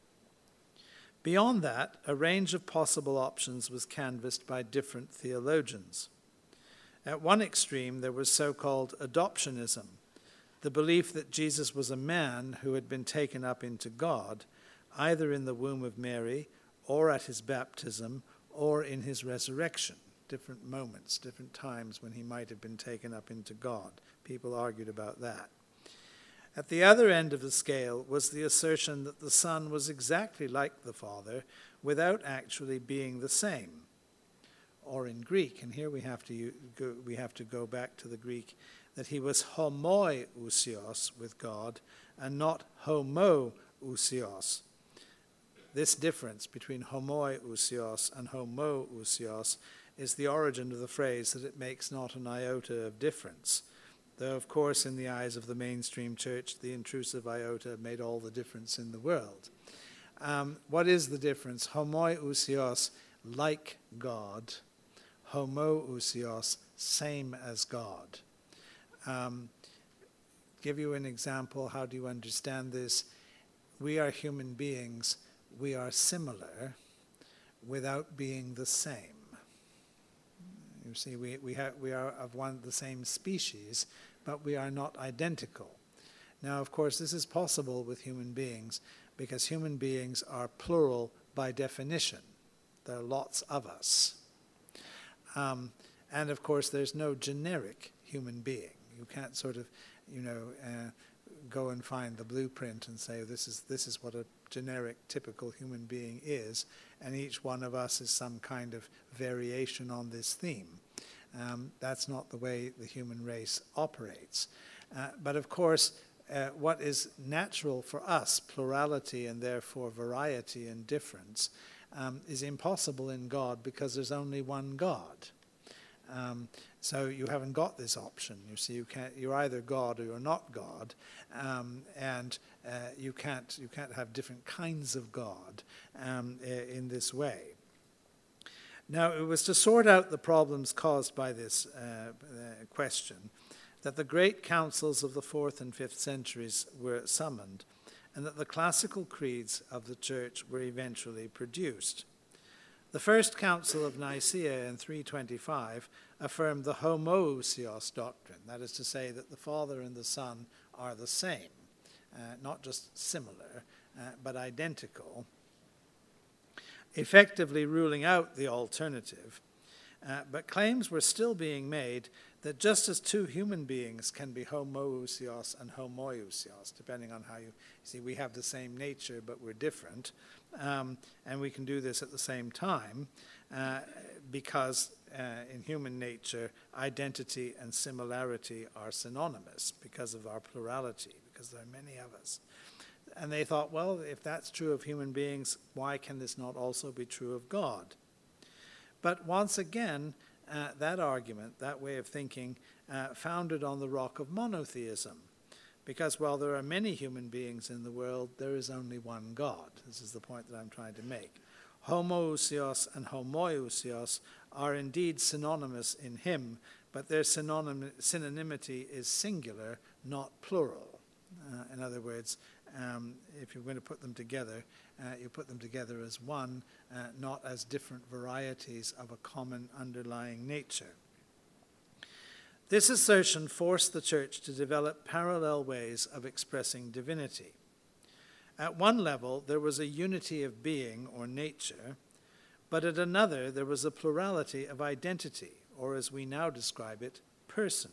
Beyond that, a range of possible options was canvassed by different theologians. At one extreme, there was so-called adoptionism, the belief that Jesus was a man who had been taken up into God, either in the womb of Mary, or at his baptism, or in his resurrection. Different moments, different times when he might have been taken up into God. People argued about that. At the other end of the scale was the assertion that the Son was exactly like the Father without actually being the same. Or in Greek, and here we have to go back to the Greek, that he was homoousios with God and not homoousios. This difference between homoousios and homoousios is the origin of the phrase that it makes not an iota of difference. Though, of course, in the eyes of the mainstream church, the intrusive iota made all the difference in the world. What is the difference? Homoousios, like God. Homoousios, same as God. Give you an example. How do you understand this? We are human beings. We are similar without being the same. You see, we are of the same species, but we are not identical. Now, of course, this is possible with human beings, because human beings are plural by definition. There are lots of us. And of course, there's no generic human being. You can't sort of, go and find the blueprint and say this is what a generic, typical human being is, and each one of us is some kind of variation on this theme. That's not the way the human race operates. But of course, what is natural for us, plurality and therefore variety and difference, is impossible in God because there's only one God. So you haven't got this option. You see, you're either God or you're not God, and you can't have different kinds of God in this way. Now, it was to sort out the problems caused by this question that the great councils of the 4th and 5th centuries were summoned, and that the classical creeds of the Church were eventually produced. The First Council of Nicaea in 325 affirmed the homoousios doctrine, that is to say that the Father and the Son are the same, not just similar, but identical, effectively ruling out the alternative. But claims were still being made that just as two human beings can be homoousios and homoiousios, depending on how you see, we have the same nature, but we're different, and we can do this at the same time, because in human nature, identity and similarity are synonymous because of our plurality, because there are many of us. And they thought, well, if that's true of human beings, why can this not also be true of God? But once again, that argument, that way of thinking, founded on the rock of monotheism. Because while there are many human beings in the world, there is only one God. This is the point that I'm trying to make. Homoousios and homoiousios are indeed synonymous in him, but their synonymity is singular, not plural. In other words, if you're going to put them together, you put them together as one, not as different varieties of a common underlying nature. This assertion forced the Church to develop parallel ways of expressing divinity. At one level, there was a unity of being or nature, but at another, there was a plurality of identity, or as we now describe it, person.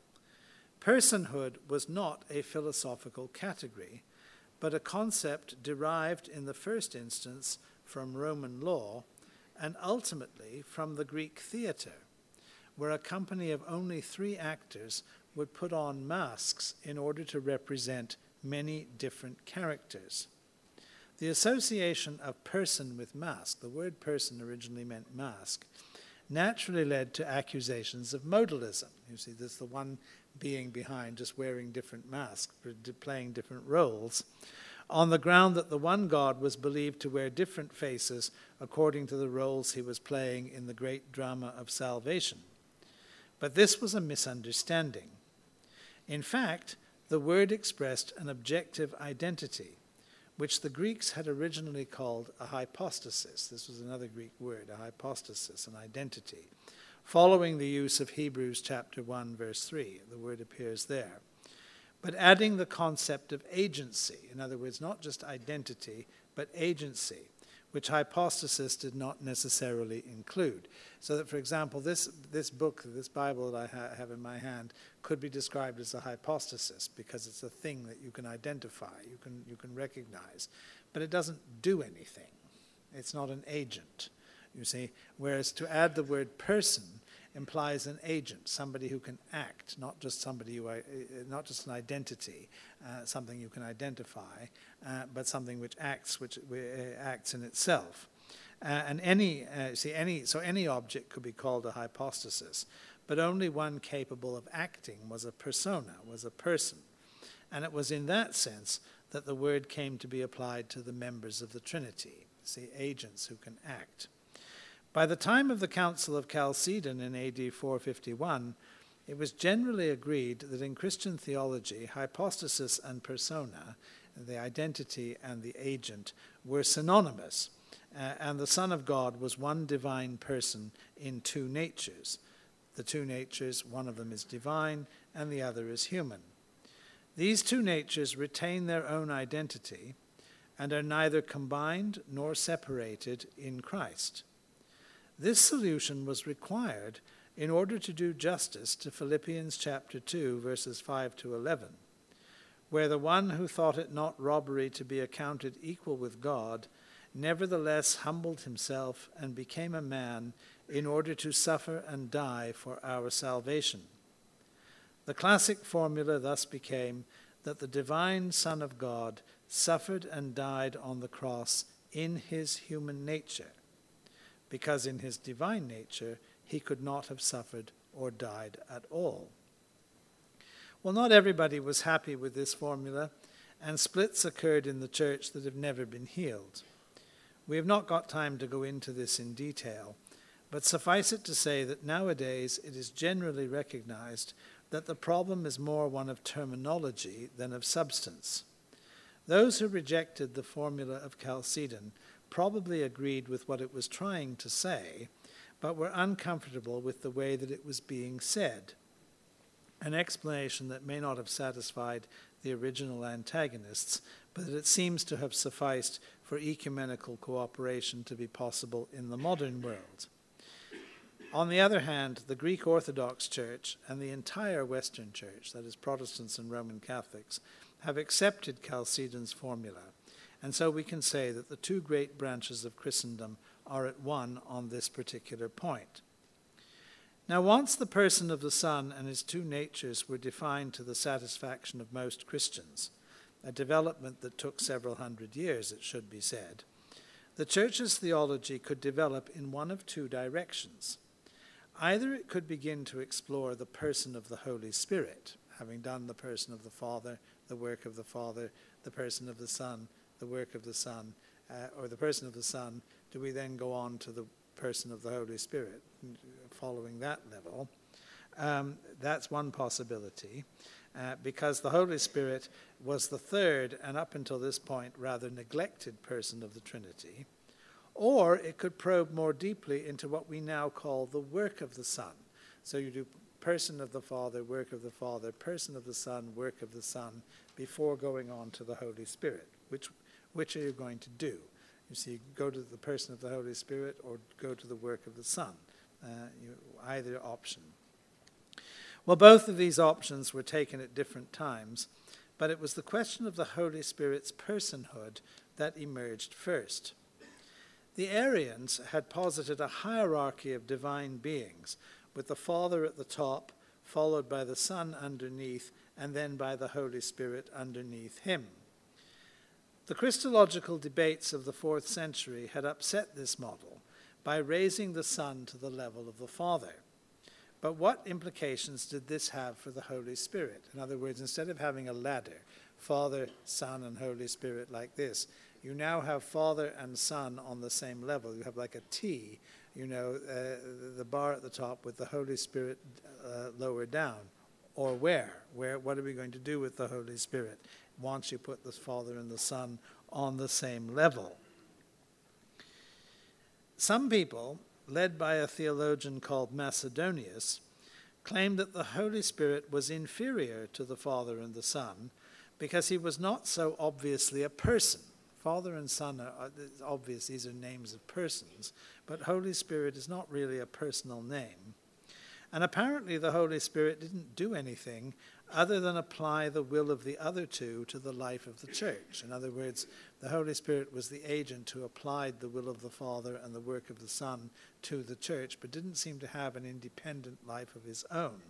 Personhood was not a philosophical category, but a concept derived in the first instance from Roman law and ultimately from the Greek theater, where a company of only 3 actors would put on masks in order to represent many different characters. The association of person with mask, the word person originally meant mask, naturally led to accusations of modalism. You see, there's the one being behind just wearing different masks, playing different roles, on the ground that the one God was believed to wear different faces according to the roles he was playing in the great drama of salvation. But this was a misunderstanding. In fact, the word expressed an objective identity, which the Greeks had originally called a hypostasis. This was another Greek word, a hypostasis, an identity. Following the use of Hebrews chapter 1, verse 3, the word appears there. But adding the concept of agency, in other words, not just identity, but agency, which hypostasis did not necessarily include. So that, for example, this book, this Bible that I have in my hand, could be described as a hypostasis because it's a thing that you can identify, you can recognize. But it doesn't do anything. It's not an agent, you see. Whereas to add the word person implies an agent, somebody who can act, not just somebody not just an identity, something you can identify, but something which acts in itself. And any object could be called a hypostasis, but only one capable of acting was a persona, was a person. And it was in that sense that the word came to be applied to the members of the Trinity, see, agents who can act. By the time of the Council of Chalcedon in AD 451, it was generally agreed that in Christian theology, hypostasis and persona, the identity and the agent, were synonymous, and the Son of God was one divine person in 2 natures. The 2 natures, one of them is divine and the other is human. These 2 natures retain their own identity, and are neither combined nor separated in Christ. This solution was required in order to do justice to Philippians chapter 2, verses 5 to 11, where the one who thought it not robbery to be accounted equal with God nevertheless humbled himself and became a man in order to suffer and die for our salvation. The classic formula thus became that the divine Son of God suffered and died on the cross in his human nature, because in his divine nature he could not have suffered or died at all. Well, not everybody was happy with this formula, and splits occurred in the church that have never been healed. We have not got time to go into this in detail, but suffice it to say that nowadays it is generally recognized that the problem is more one of terminology than of substance. Those who rejected the formula of Chalcedon probably agreed with what it was trying to say, but were uncomfortable with the way that it was being said, an explanation that may not have satisfied the original antagonists, but that it seems to have sufficed for ecumenical cooperation to be possible in the modern world. On the other hand, the Greek Orthodox Church and the entire Western Church, that is Protestants and Roman Catholics, have accepted Chalcedon's formula, and so we can say that the two great branches of Christendom are at one on this particular point. Now, once the person of the Son and his two natures were defined to the satisfaction of most Christians, a development that took several hundred years, it should be said, the Church's theology could develop in one of two directions. Either it could begin to explore the person of the Holy Spirit, having done the person of the Father, the work of the Father, the person of the Son, the work of the Son, or the person of the Son, do we then go on to the person of the Holy Spirit, following that level? That's one possibility, because the Holy Spirit was the third, and up until this point, rather neglected person of the Trinity. Or it could probe more deeply into what we now call the work of the Son. So you do person of the Father, work of the Father, person of the Son, work of the Son, before going on to the Holy Spirit. Which are you going to do? You see, go to the person of the Holy Spirit or go to the work of the Son. Either option. Well, both of these options were taken at different times, but it was the question of the Holy Spirit's personhood that emerged first. The Arians had posited a hierarchy of divine beings, with the Father at the top, followed by the Son underneath, and then by the Holy Spirit underneath him. The Christological debates of the 4th century had upset this model by raising the Son to the level of the Father. But what implications did this have for the Holy Spirit? In other words, instead of having a ladder, Father, Son, and Holy Spirit like this, you now have Father and Son on the same level. You have like a T, the bar at the top with the Holy Spirit lower down. Or where? What are we going to do with the Holy Spirit once you put the Father and the Son on the same level? Some people, led by a theologian called Macedonius, claimed that the Holy Spirit was inferior to the Father and the Son because he was not so obviously a person. Father and Son are obvious, these are names of persons, but Holy Spirit is not really a personal name. And apparently the Holy Spirit didn't do anything other than apply the will of the other two to the life of the church. In other words, the Holy Spirit was the agent who applied the will of the Father and the work of the Son to the church, but didn't seem to have an independent life of his own.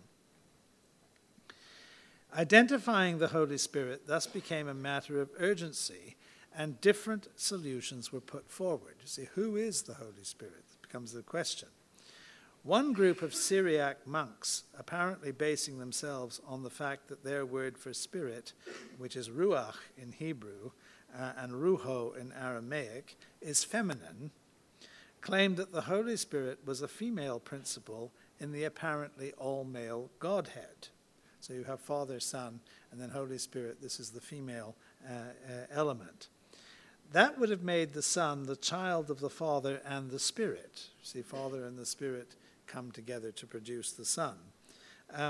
Identifying the Holy Spirit thus became a matter of urgency, and different solutions were put forward. You see, who is the Holy Spirit? That becomes the question. One group of Syriac monks, apparently basing themselves on the fact that their word for spirit, which is ruach in Hebrew and ruho in Aramaic, is feminine, claimed that the Holy Spirit was a female principle in the apparently all-male Godhead. So you have Father, Son, and then Holy Spirit. This is the female element. That would have made the Son the child of the Father and the Spirit. See, Father and the Spirit come together to produce the Son.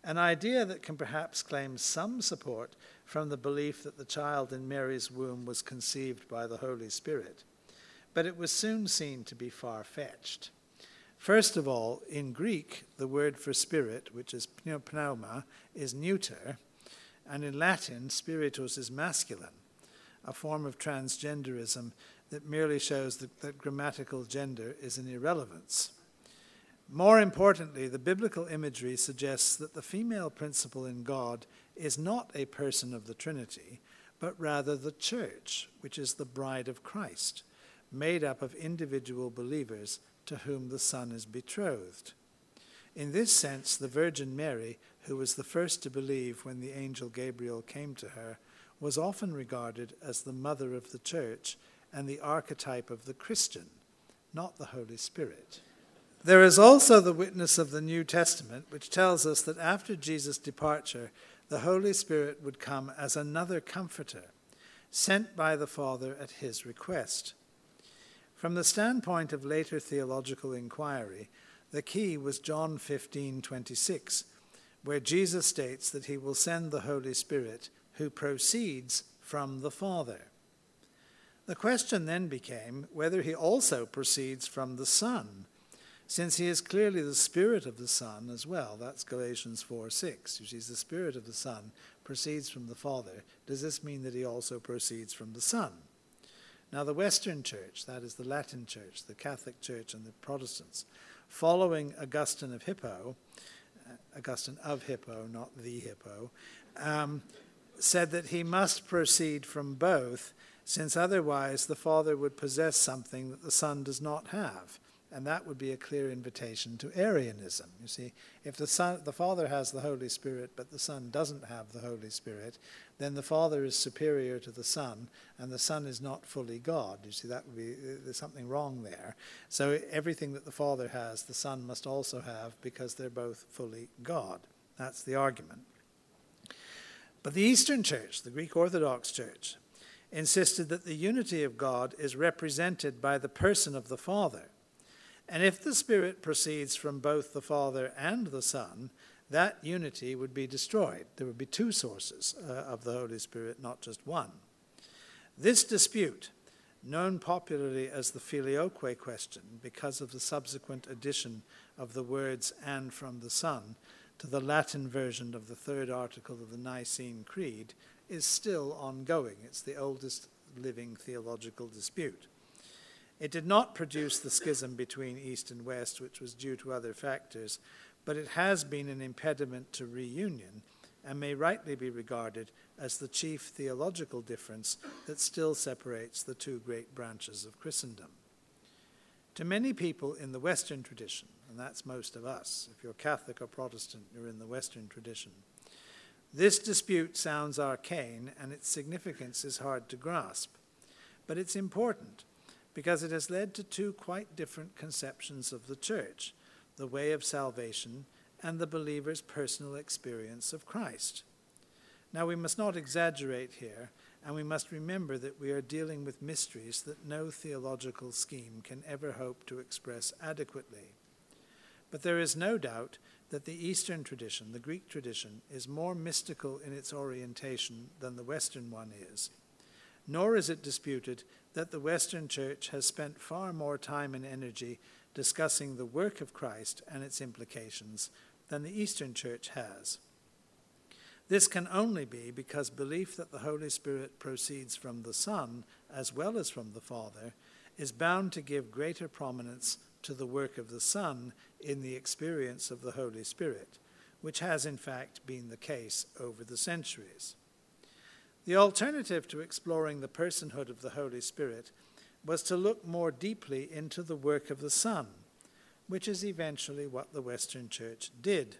an idea that can perhaps claim some support from the belief that the child in Mary's womb was conceived by the Holy Spirit, but it was soon seen to be far-fetched. First of all, in Greek, the word for spirit, which is pneuma, is neuter, and in Latin, spiritus is masculine, a form of transgenderism that merely shows that grammatical gender is an irrelevance. More importantly, the biblical imagery suggests that the female principle in God is not a person of the Trinity, but rather the church, which is the bride of Christ, made up of individual believers to whom the Son is betrothed. In this sense, the Virgin Mary, who was the first to believe when the angel Gabriel came to her, was often regarded as the mother of the church and the archetype of the Christian, not the Holy Spirit. There is also the witness of the New Testament, which tells us that after Jesus' departure, the Holy Spirit would come as another comforter, sent by the Father at his request. From the standpoint of later theological inquiry, the key was John 15:26, where Jesus states that he will send the Holy Spirit who proceeds from the Father. The question then became whether he also proceeds from the Son, since he is clearly the Spirit of the Son as well. That's Galatians 4:6. You see, the Spirit of the Son proceeds from the Father. Does this mean that he also proceeds from the Son? Now, the Western Church, that is the Latin Church, the Catholic Church and the Protestants, following Augustine of Hippo, not the Hippo, said that he must proceed from both, since otherwise the Father would possess something that the Son does not have. And that would be a clear invitation to Arianism. You see, if the Father has the Holy Spirit, but the Son doesn't have the Holy Spirit, then the Father is superior to the Son, and the Son is not fully God. You see, that would be, there's something wrong there. So everything that the Father has, the Son must also have, because they're both fully God. That's the argument. But the Eastern Church, the Greek Orthodox Church, insisted that the unity of God is represented by the person of the Father. And if the Spirit proceeds from both the Father and the Son, that unity would be destroyed. There would be two sources of the Holy Spirit, not just one. This dispute, known popularly as the Filioque question, because of the subsequent addition of the words "and from the Son" to the Latin version of the third article of the Nicene Creed, is still ongoing. It's the oldest living theological dispute. It did not produce the schism between East and West, which was due to other factors, but it has been an impediment to reunion and may rightly be regarded as the chief theological difference that still separates the two great branches of Christendom. To many people in the Western tradition, and that's most of us, if you're Catholic or Protestant, you're in the Western tradition, this dispute sounds arcane and its significance is hard to grasp. But it's important, because it has led to two quite different conceptions of the church, the way of salvation and the believer's personal experience of Christ. Now, we must not exaggerate here, and we must remember that we are dealing with mysteries that no theological scheme can ever hope to express adequately. But there is no doubt that the Eastern tradition, the Greek tradition, is more mystical in its orientation than the Western one is. Nor is it disputed that the Western Church has spent far more time and energy discussing the work of Christ and its implications than the Eastern Church has. This can only be because belief that the Holy Spirit proceeds from the Son as well as from the Father is bound to give greater prominence to the work of the Son in the experience of the Holy Spirit, which has in fact been the case over the centuries. The alternative to exploring the personhood of the Holy Spirit was to look more deeply into the work of the Son, which is eventually what the Western Church did.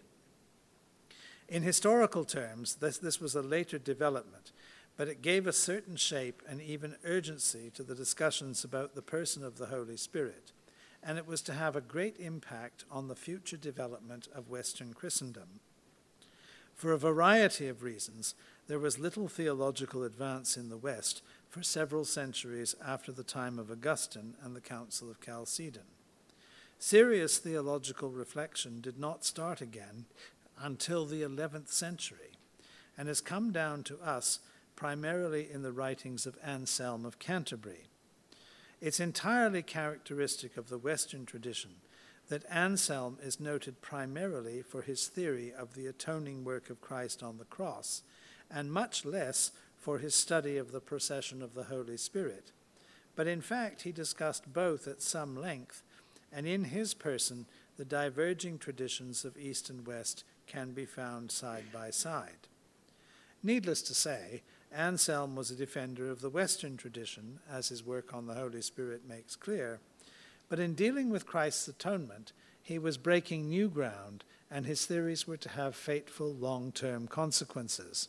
In historical terms, this was a later development, but it gave a certain shape and even urgency to the discussions about the person of the Holy Spirit, and it was to have a great impact on the future development of Western Christendom. For a variety of reasons, there was little theological advance in the West for several centuries after the time of Augustine and the Council of Chalcedon. Serious theological reflection did not start again until the 11th century, and has come down to us primarily in the writings of Anselm of Canterbury. It's entirely characteristic of the Western tradition that Anselm is noted primarily for his theory of the atoning work of Christ on the cross, and much less for his study of the procession of the Holy Spirit. But in fact, he discussed both at some length, and in his person, the diverging traditions of East and West can be found side by side. Needless to say, Anselm was a defender of the Western tradition, as his work on the Holy Spirit makes clear, but in dealing with Christ's atonement, he was breaking new ground, and his theories were to have fateful long-term consequences.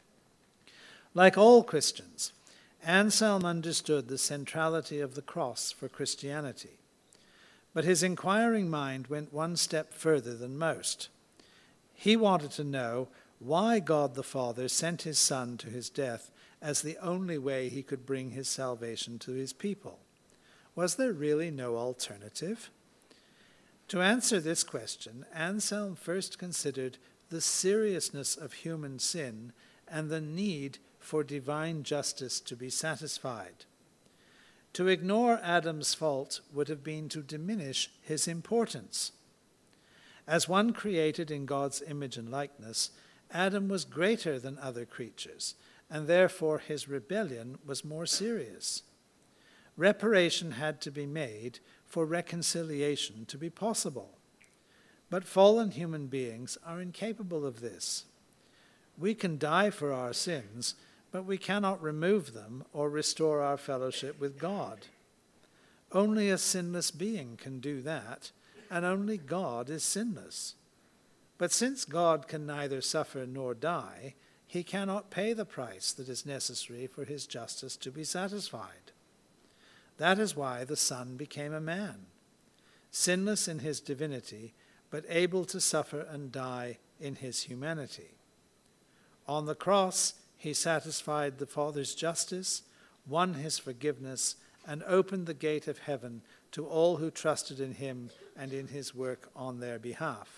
Like all Christians, Anselm understood the centrality of the cross for Christianity, but his inquiring mind went one step further than most. He wanted to know why God the Father sent his Son to his death as the only way he could bring his salvation to his people. Was there really no alternative? To answer this question, Anselm first considered the seriousness of human sin and the need for divine justice to be satisfied. To ignore Adam's fault would have been to diminish his importance. As one created in God's image and likeness, Adam was greater than other creatures, and therefore his rebellion was more serious. Reparation had to be made for reconciliation to be possible. But fallen human beings are incapable of this. We can die for our sins, but we cannot remove them or restore our fellowship with God. Only a sinless being can do that, and only God is sinless. But since God can neither suffer nor die, he cannot pay the price that is necessary for his justice to be satisfied. That is why the Son became a man, sinless in his divinity, but able to suffer and die in his humanity. On the cross, he satisfied the Father's justice, won his forgiveness, and opened the gate of heaven to all who trusted in him and in his work on their behalf.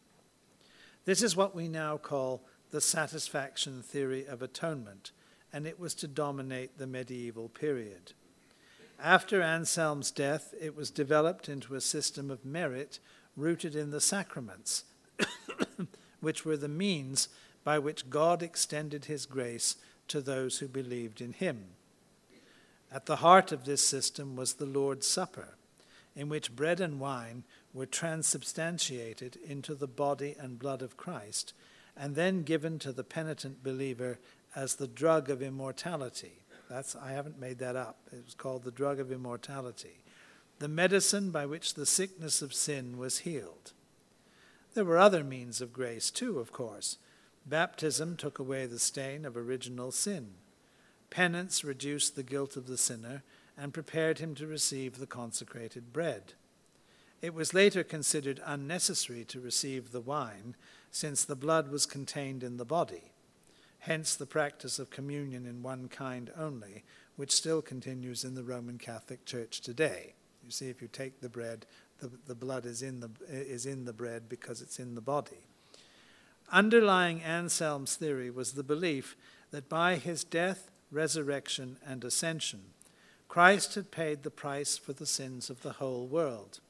This is what we now call the satisfaction theory of atonement, and it was to dominate the medieval period. After Anselm's death, it was developed into a system of merit rooted in the sacraments, which were the means by which God extended his grace to those who believed in him. At the heart of this system was the Lord's Supper, in which bread and wine were transubstantiated into the body and blood of Christ, and then given to the penitent believer as the drug of immortality. I haven't made that up. It was called the drug of immortality, the medicine by which the sickness of sin was healed. There were other means of grace too, of course. Baptism took away the stain of original sin. Penance reduced the guilt of the sinner and prepared him to receive the consecrated bread. It was later considered unnecessary to receive the wine, since the blood was contained in the body. Hence the practice of communion in one kind only, which still continues in the Roman Catholic Church today. You see, if you take the bread, the blood is in the bread because it's in the body. Underlying Anselm's theory was the belief that by his death, resurrection, and ascension, Christ had paid the price for the sins of the whole world.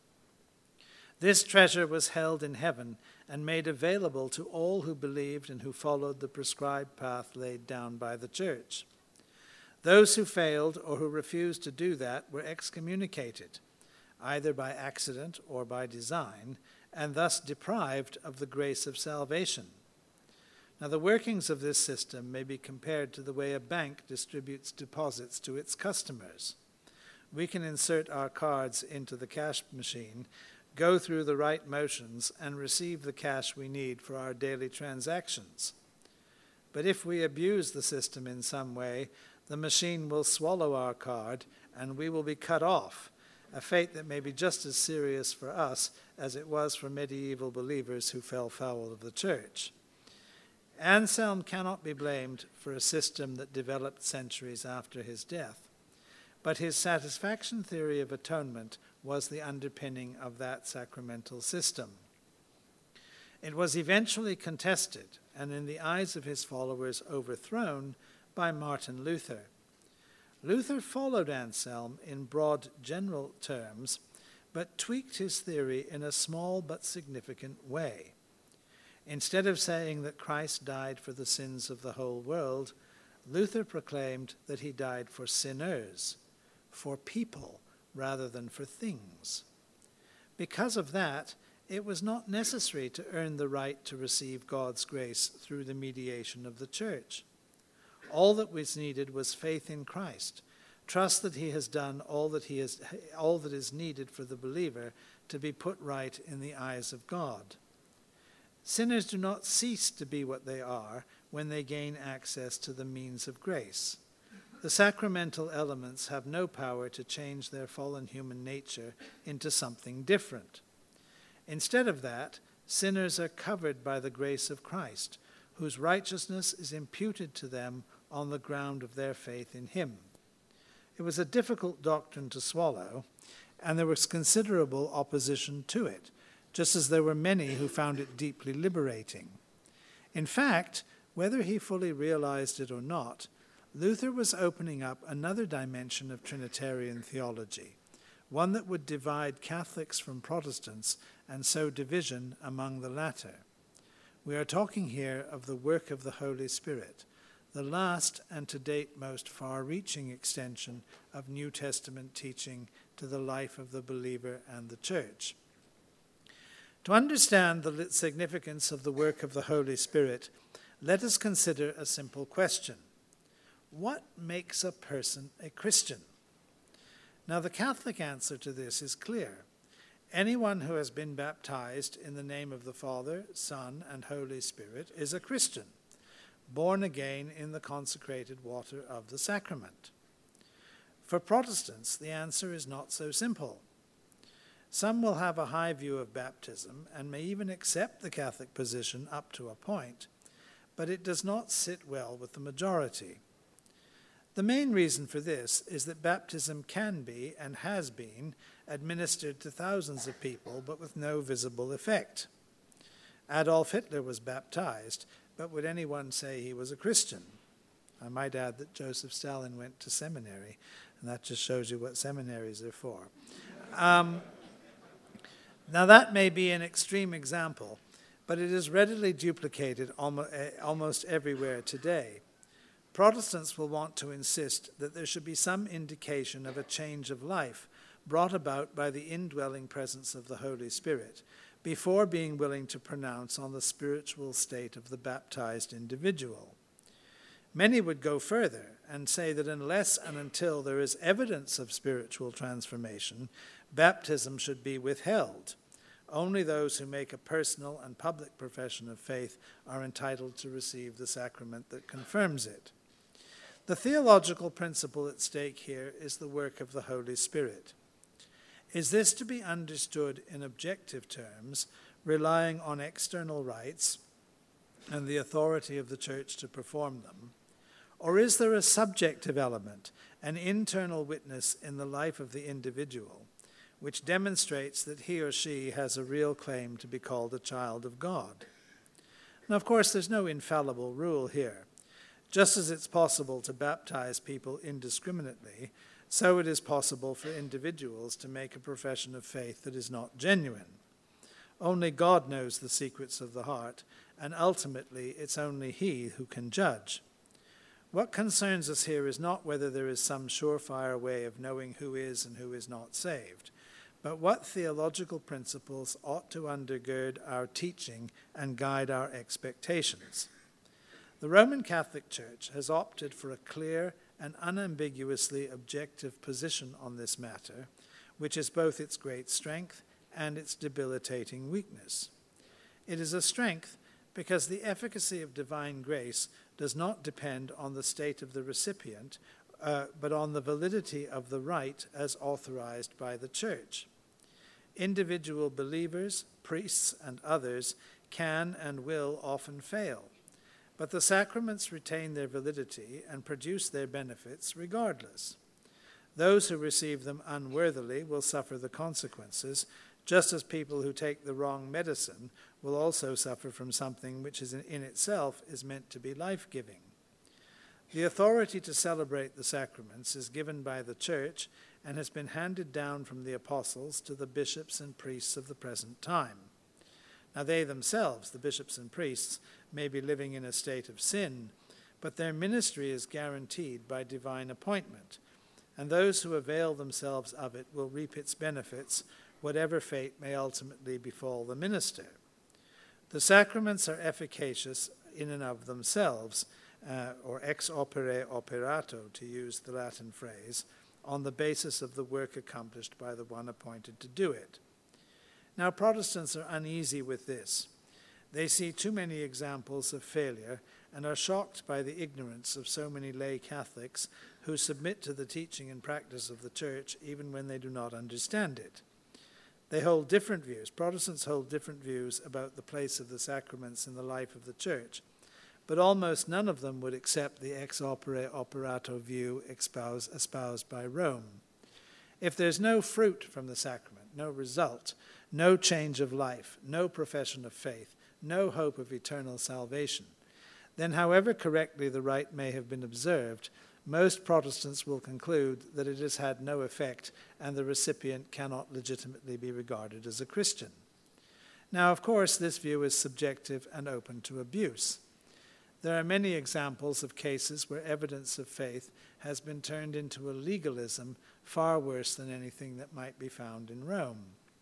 This treasure was held in heaven and made available to all who believed and who followed the prescribed path laid down by the Church. Those who failed or who refused to do that were excommunicated, either by accident or by design, and thus deprived of the grace of salvation. Now, the workings of this system may be compared to the way a bank distributes deposits to its customers. We can insert our cards into the cash machine, go through the right motions, and receive the cash we need for our daily transactions. But if we abuse the system in some way, the machine will swallow our card and we will be cut off, a fate that may be just as serious for us as it was for medieval believers who fell foul of the Church. Anselm cannot be blamed for a system that developed centuries after his death, but his satisfaction theory of atonement was the underpinning of that sacramental system. It was eventually contested and in the eyes of his followers overthrown by Martin Luther. Luther followed Anselm in broad general terms, but tweaked his theory in a small but significant way. Instead of saying that Christ died for the sins of the whole world, Luther proclaimed that he died for sinners, for people rather than for things. Because of that, it was not necessary to earn the right to receive God's grace through the mediation of the church. All that was needed was faith in Christ, trust that he has done all that is needed for the believer to be put right in the eyes of God. Sinners do not cease to be what they are when they gain access to the means of grace. The sacramental elements have no power to change their fallen human nature into something different. Instead of that, sinners are covered by the grace of Christ, whose righteousness is imputed to them on the ground of their faith in him. It was a difficult doctrine to swallow, and there was considerable opposition to it, just as there were many who found it deeply liberating. In fact, whether he fully realized it or not, Luther was opening up another dimension of Trinitarian theology, one that would divide Catholics from Protestants and sow division among the latter. We are talking here of the work of the Holy Spirit, the last and to date most far-reaching extension of New Testament teaching to the life of the believer and the church. To understand the significance of the work of the Holy Spirit, let us consider a simple question. What makes a person a Christian? Now, the Catholic answer to this is clear. Anyone who has been baptized in the name of the Father, Son, and Holy Spirit is a Christian, born again in the consecrated water of the sacrament. For Protestants, the answer is not so simple. Some will have a high view of baptism and may even accept the Catholic position up to a point, but it does not sit well with the majority. The main reason for this is that baptism can be, and has been, administered to thousands of people, but with no visible effect. Adolf Hitler was baptized, but would anyone say he was a Christian? I might add that Joseph Stalin went to seminary, and that just shows you what seminaries are for. Now that may be an extreme example, but it is readily duplicated almost everywhere today. Protestants will want to insist that there should be some indication of a change of life brought about by the indwelling presence of the Holy Spirit before being willing to pronounce on the spiritual state of the baptized individual. Many would go further and say that unless and until there is evidence of spiritual transformation, baptism should be withheld. Only those who make a personal and public profession of faith are entitled to receive the sacrament that confirms it. The theological principle at stake here is the work of the Holy Spirit. Is this to be understood in objective terms, relying on external rites and the authority of the Church to perform them? Or is there a subjective element, an internal witness in the life of the individual, which demonstrates that he or she has a real claim to be called a child of God? Now, of course, there's no infallible rule here. Just as it's possible to baptize people indiscriminately, so it is possible for individuals to make a profession of faith that is not genuine. Only God knows the secrets of the heart, and ultimately it's only He who can judge. What concerns us here is not whether there is some surefire way of knowing who is and who is not saved, but what theological principles ought to undergird our teaching and guide our expectations. The Roman Catholic Church has opted for a clear and unambiguously objective position on this matter, which is both its great strength and its debilitating weakness. It is a strength because the efficacy of divine grace does not depend on the state of the recipient, but on the validity of the rite as authorized by the Church. Individual believers, priests, and others can and will often fail, but the sacraments retain their validity and produce their benefits regardless. Those who receive them unworthily will suffer the consequences, just as people who take the wrong medicine will also suffer from something which is in itself is meant to be life-giving. The authority to celebrate the sacraments is given by the Church and has been handed down from the apostles to the bishops and priests of the present time. Now they themselves, the bishops and priests, may be living in a state of sin, but their ministry is guaranteed by divine appointment, and those who avail themselves of it will reap its benefits, whatever fate may ultimately befall the minister. The sacraments are efficacious in and of themselves, or ex opere operato, to use the Latin phrase, on the basis of the work accomplished by the one appointed to do it. Now, Protestants are uneasy with this. They see too many examples of failure and are shocked by the ignorance of so many lay Catholics who submit to the teaching and practice of the Church even when they do not understand it. They hold different views. Protestants hold different views about the place of the sacraments in the life of the Church, but almost none of them would accept the ex opere operato view espoused by Rome. If there's no fruit from the sacrament, no result, no change of life, no profession of faith, no hope of eternal salvation, then however correctly the rite may have been observed, most Protestants will conclude that it has had no effect and the recipient cannot legitimately be regarded as a Christian. Now, of course, this view is subjective and open to abuse. There are many examples of cases where evidence of faith has been turned into a legalism far worse than anything that might be found in Rome.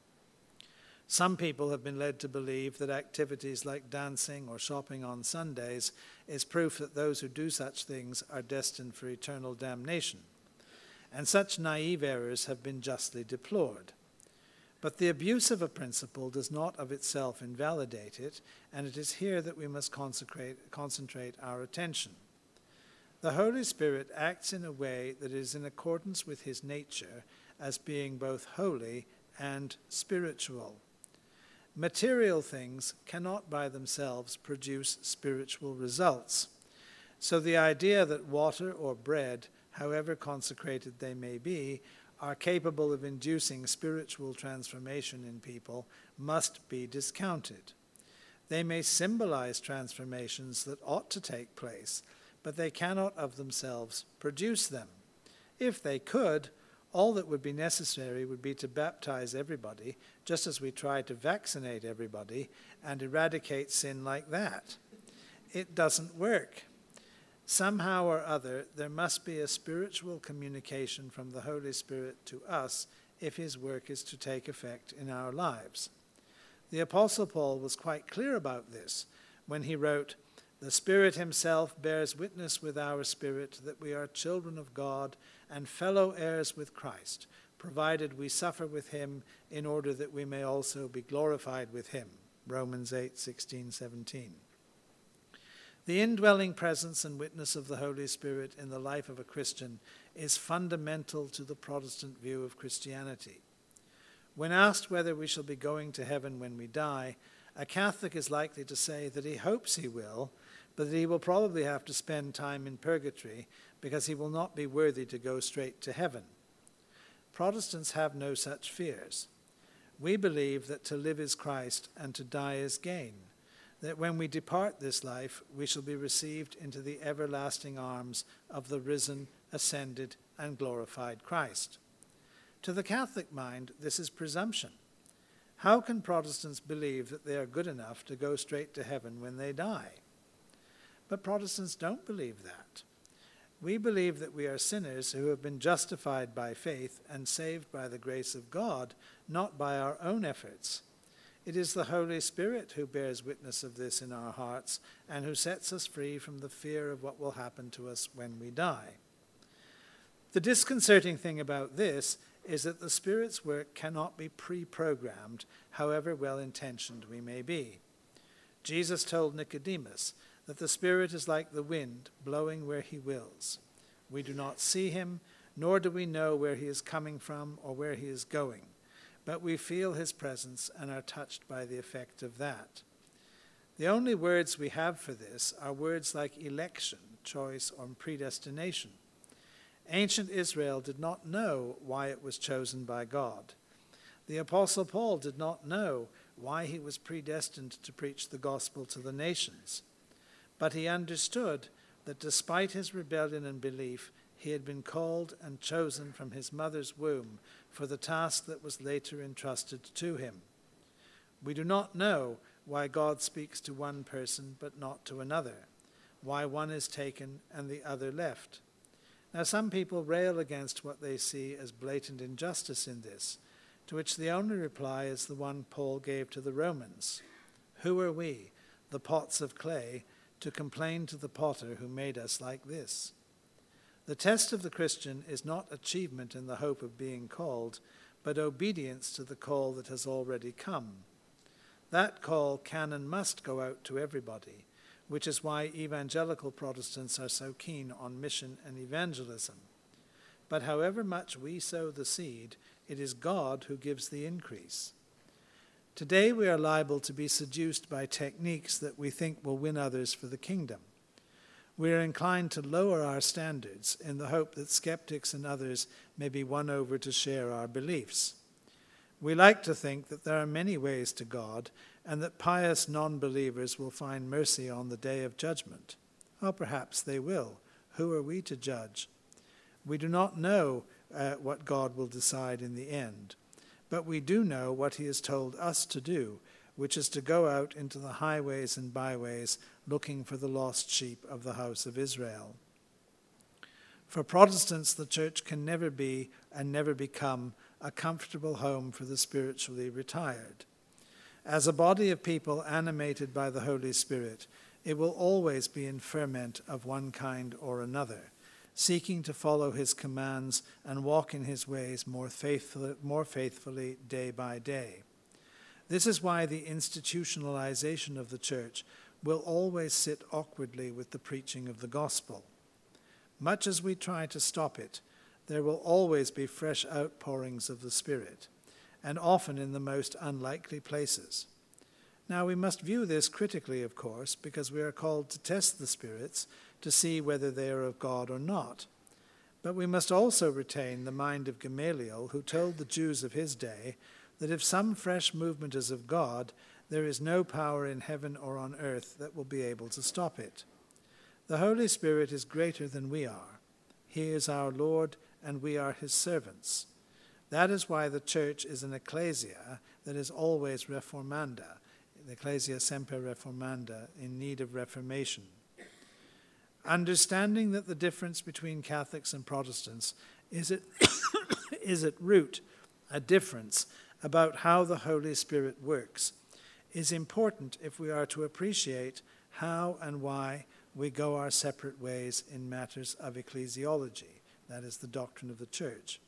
Some people have been led to believe that activities like dancing or shopping on Sundays is proof that those who do such things are destined for eternal damnation, and such naive errors have been justly deplored. But the abuse of a principle does not of itself invalidate it, and it is here that we must concentrate our attention. The Holy Spirit acts in a way that is in accordance with his nature as being both holy and spiritual. Material things cannot by themselves produce spiritual results. So the idea that water or bread, however consecrated they may be, are capable of inducing spiritual transformation in people must be discounted. They may symbolize transformations that ought to take place, but they cannot of themselves produce them. If they could, all that would be necessary would be to baptize everybody, just as we try to vaccinate everybody, and eradicate sin like that. It doesn't work. Somehow or other, there must be a spiritual communication from the Holy Spirit to us if his work is to take effect in our lives. The Apostle Paul was quite clear about this when he wrote, "The Spirit himself bears witness with our spirit that we are children of God and fellow heirs with Christ, provided we suffer with him in order that we may also be glorified with him." Romans 8:16-17. The indwelling presence and witness of the Holy Spirit in the life of a Christian is fundamental to the Protestant view of Christianity. When asked whether we shall be going to heaven when we die, a Catholic is likely to say that he hopes he will, but that he will probably have to spend time in purgatory because he will not be worthy to go straight to heaven. Protestants have no such fears. We believe that to live is Christ and to die is gain, that when we depart this life, we shall be received into the everlasting arms of the risen, ascended, and glorified Christ. To the Catholic mind, this is presumption. How can Protestants believe that they are good enough to go straight to heaven when they die? But Protestants don't believe that. We believe that we are sinners who have been justified by faith and saved by the grace of God, not by our own efforts. It is the Holy Spirit who bears witness of this in our hearts and who sets us free from the fear of what will happen to us when we die. The disconcerting thing about this is that the Spirit's work cannot be pre-programmed, however well-intentioned we may be. Jesus told Nicodemus that the Spirit is like the wind, blowing where he wills. We do not see him, nor do we know where he is coming from or where he is going, but we feel his presence and are touched by the effect of that. The only words we have for this are words like election, choice, or predestination. Ancient Israel did not know why it was chosen by God. The Apostle Paul did not know why he was predestined to preach the gospel to the nations, but he understood that despite his rebellion and belief, he had been called and chosen from his mother's womb for the task that was later entrusted to him. We do not know why God speaks to one person but not to another, why one is taken and the other left. Now, some people rail against what they see as blatant injustice in this, to which the only reply is the one Paul gave to the Romans. Who are we, the pots of clay, to complain to the potter who made us like this? The test of the Christian is not achievement in the hope of being called, but obedience to the call that has already come. That call can and must go out to everybody, which is why evangelical Protestants are so keen on mission and evangelism. But however much we sow the seed, it is God who gives the increase. Today we are liable to be seduced by techniques that we think will win others for the kingdom. We are inclined to lower our standards in the hope that skeptics and others may be won over to share our beliefs. We like to think that there are many ways to God and that pious non-believers will find mercy on the day of judgment. Or perhaps they will. Who are we to judge? We do not know what God will decide in the end, but we do know what he has told us to do, which is to go out into the highways and byways looking for the lost sheep of the house of Israel. For Protestants, the church can never be and never become a comfortable home for the spiritually retired. As a body of people animated by the Holy Spirit, it will always be in ferment of one kind or another, seeking to follow his commands and walk in his ways more faithfully day by day. This is why the institutionalization of the church will always sit awkwardly with the preaching of the gospel. Much as we try to stop it, there will always be fresh outpourings of the Spirit, and often in the most unlikely places. Now, we must view this critically, of course, because we are called to test the spirits to see whether they are of God or not. But we must also retain the mind of Gamaliel, who told the Jews of his day that if some fresh movement is of God, there is no power in heaven or on earth that will be able to stop it. The Holy Spirit is greater than we are. He is our Lord, and we are his servants. That is why the church is an ecclesia that is always reformanda, the ecclesia semper reformanda, in need of reformation. Understanding that the difference between Catholics and Protestants is at root a difference about how the Holy Spirit works is important if we are to appreciate how and why we go our separate ways in matters of ecclesiology, that is, the doctrine of the church.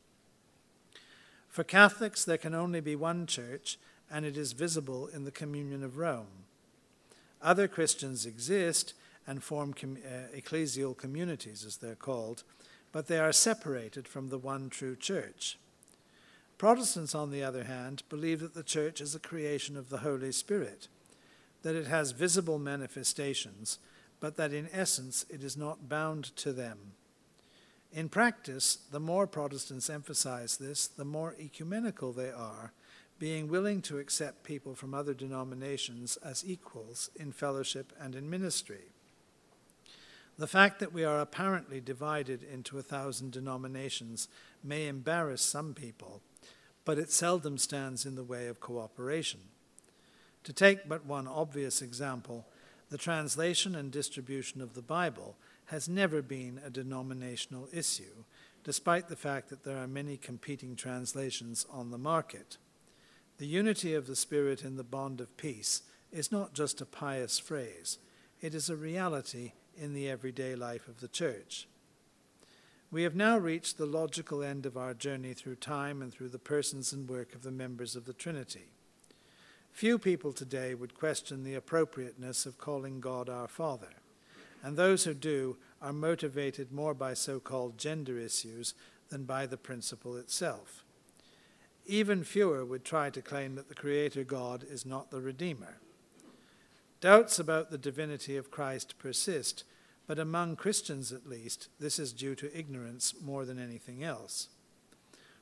For Catholics, there can only be one church, and it is visible in the communion of Rome. Other Christians exist and form ecclesial communities, as they're called, but they are separated from the one true church. Protestants, on the other hand, believe that the church is a creation of the Holy Spirit, that it has visible manifestations, but that in essence it is not bound to them. In practice, the more Protestants emphasize this, the more ecumenical they are, being willing to accept people from other denominations as equals in fellowship and in ministry. The fact that we are apparently divided into 1,000 denominations may embarrass some people, but it seldom stands in the way of cooperation. To take but one obvious example, the translation and distribution of the Bible has never been a denominational issue, despite the fact that there are many competing translations on the market. The unity of the Spirit in the bond of peace is not just a pious phrase, it is a reality in the everyday life of the church. We have now reached the logical end of our journey through time and through the persons and work of the members of the Trinity. Few people today would question the appropriateness of calling God our Father, and those who do are motivated more by so-called gender issues than by the principle itself. Even fewer would try to claim that the Creator God is not the Redeemer. Doubts about the divinity of Christ persist, but among Christians at least, this is due to ignorance more than anything else.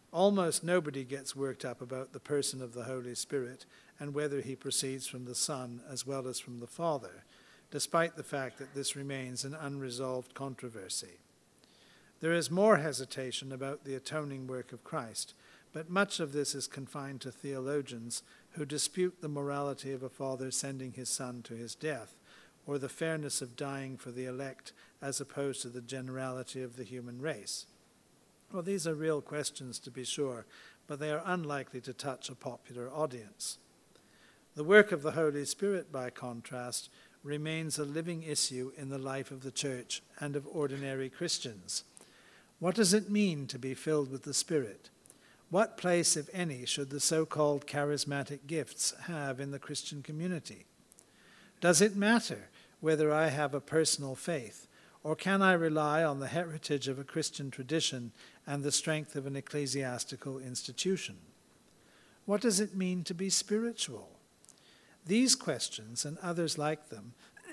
Almost nobody gets worked up about the person of the Holy Spirit and whether he proceeds from the Son as well as from the Father, despite the fact that this remains an unresolved controversy. There is more hesitation about the atoning work of Christ, but much of this is confined to theologians who dispute the morality of a father sending his son to his death, or the fairness of dying for the elect as opposed to the generality of the human race. Well, these are real questions to be sure, but they are unlikely to touch a popular audience. The work of the Holy Spirit, by contrast, remains a living issue in the life of the Church and of ordinary Christians. What does it mean to be filled with the Spirit? What place, if any, should the so-called charismatic gifts have in the Christian community? Does it matter whether I have a personal faith, or can I rely on the heritage of a Christian tradition and the strength of an ecclesiastical institution? What does it mean to be spiritual? These questions, and others like them,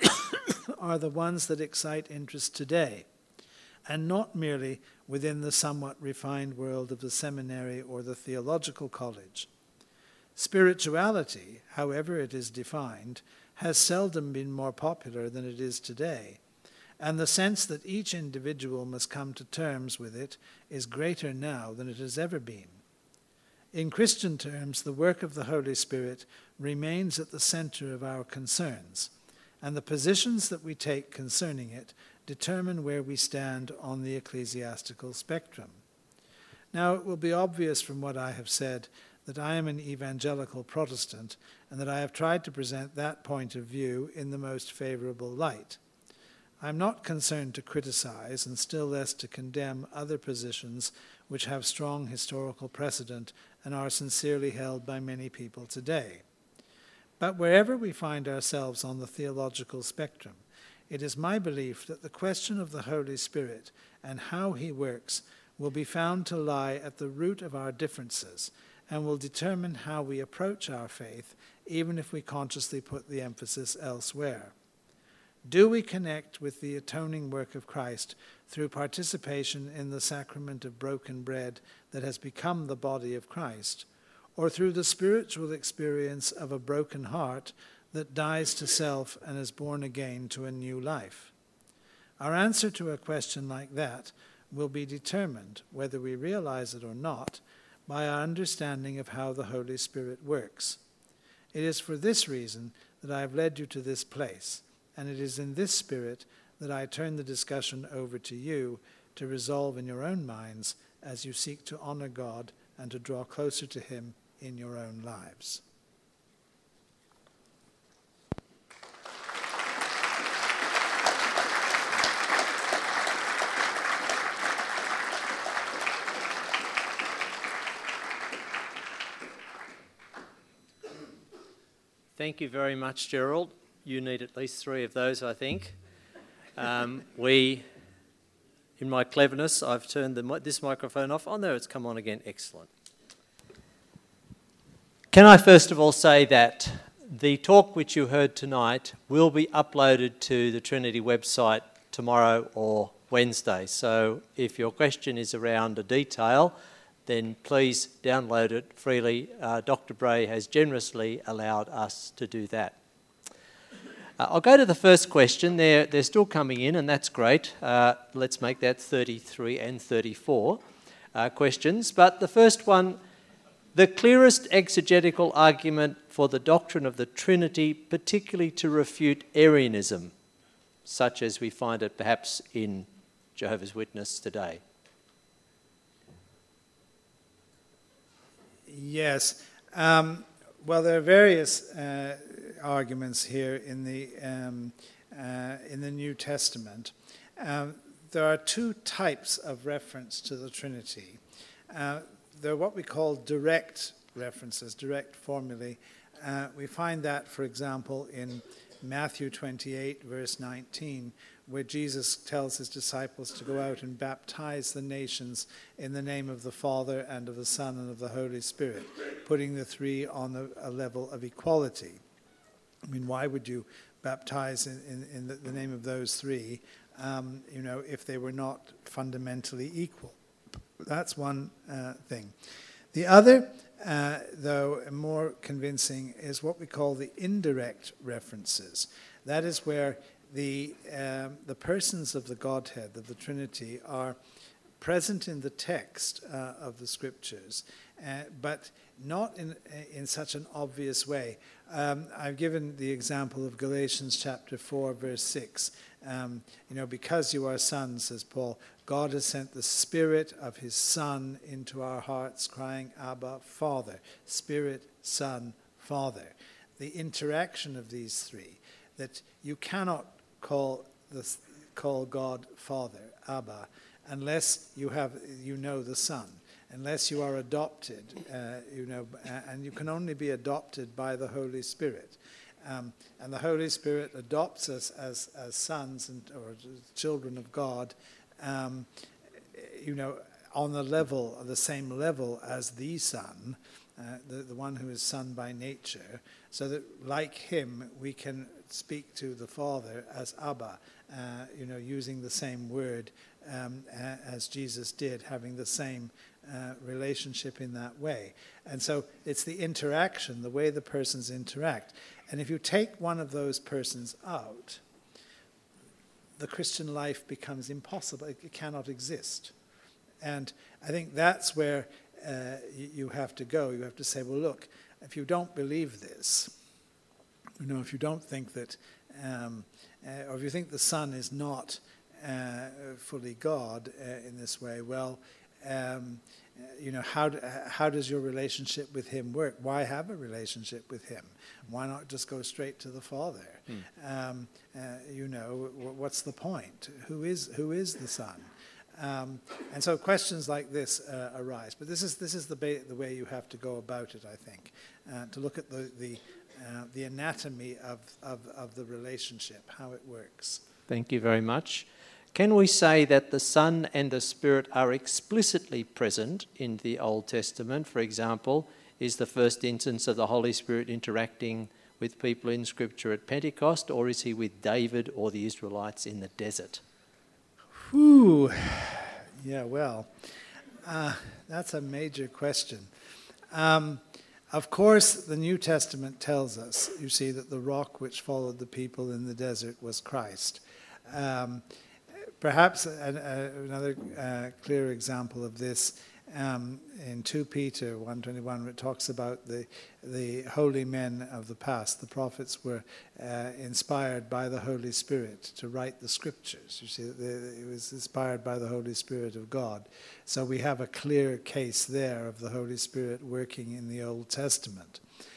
are the ones that excite interest today, and not merely within the somewhat refined world of the seminary or the theological college. Spirituality, however it is defined, has seldom been more popular than it is today, and the sense that each individual must come to terms with it is greater now than it has ever been. In Christian terms, the work of the Holy Spirit remains at the center of our concerns, and the positions that we take concerning it determine where we stand on the ecclesiastical spectrum. Now, it will be obvious from what I have said that I am an evangelical Protestant and that I have tried to present that point of view in the most favorable light. I am not concerned to criticize and still less to condemn other positions which have strong historical precedent and are sincerely held by many people today. But wherever we find ourselves on the theological spectrum, it is my belief that the question of the Holy Spirit and how he works will be found to lie at the root of our differences and will determine how we approach our faith, even if we consciously put the emphasis elsewhere. Do we connect with the atoning work of Christ through participation in the sacrament of broken bread that has become the body of Christ, or through the spiritual experience of a broken heart that dies to self and is born again to a new life? Our answer to a question like that will be determined, whether we realize it or not, by our understanding of how the Holy Spirit works. It is for this reason that I have led you to this place, and it is in this spirit that I turn the discussion over to you to resolve in your own minds as you seek to honor God and to draw closer to him in your own lives. Thank you very much, Gerald. You need at least 3 of those, I think. In my cleverness, I've turned this microphone off. Oh, no, it's come on again. Excellent. Can I first of all say that the talk which you heard tonight will be uploaded to the Trinity website tomorrow or Wednesday. So if your question is around a detail, then please download it freely. Dr. Bray has generously allowed us to do that. I'll go to the first question. They're still coming in, and that's great. Let's make that 33 and 34 questions. But the first one, the clearest exegetical argument for the doctrine of the Trinity, particularly to refute Arianism, such as we find it perhaps in Jehovah's Witness today. Yes. Well, there are various arguments here in the New Testament. There are 2 types of reference to the Trinity. They're what we call direct references, direct formulae. We find that, for example, in Matthew 28, verse 19, where Jesus tells his disciples to go out and baptize the nations in the name of the Father and of the Son and of the Holy Spirit, putting the 3 on a level of equality. I mean, why would you baptize in the name of those 3, if they were not fundamentally equal? That's one thing. The other, though more convincing, is what we call the indirect references. That is where the persons of the Godhead, of the Trinity, are present in the text of the Scriptures, but not in such an obvious way. I've given the example of Galatians chapter 4, verse 6. Because you are sons, says Paul, God has sent the Spirit of his Son into our hearts, crying, Abba, Father. Spirit, Son, Father. The interaction of these three, that you cannot call God Father, Abba, unless you know the Son, unless you are adopted, and you can only be adopted by the Holy Spirit. And the Holy Spirit adopts us as sons or children of God, on the same level as the Son, the one who is Son by nature, so that like him we can speak to the Father as Abba, using the same word as Jesus did, having the same relationship in that way. And so it's the interaction, the way the persons interact. And if you take one of those persons out, the Christian life becomes impossible. It cannot exist. And I think that's where you have to go. You have to say, well, look, if you don't believe this, if you don't think that, or if you think the Son is not fully God in this way, well, how does your relationship with him work? Why have a relationship with him? Why not just go straight to the Father? What's the point? Who is the Son? And so questions like this arise. But this is the way you have to go about it, I think, to look at the anatomy of the relationship, how it works. Thank you very much. Can we say that the Son and the Spirit are explicitly present in the Old Testament? For example, is the first instance of the Holy Spirit interacting with people in Scripture at Pentecost, or is he with David or the Israelites in the desert? Whew. Yeah, well, that's a major question. Of course, the New Testament tells us, you see, that the rock which followed the people in the desert was Christ. Perhaps another clear example of this in 2 Peter 1:21, it talks about the holy men of the past. The prophets were inspired by the Holy Spirit to write the Scriptures. You see, it was inspired by the Holy Spirit of God. So we have a clear case there of the Holy Spirit working in the Old Testament.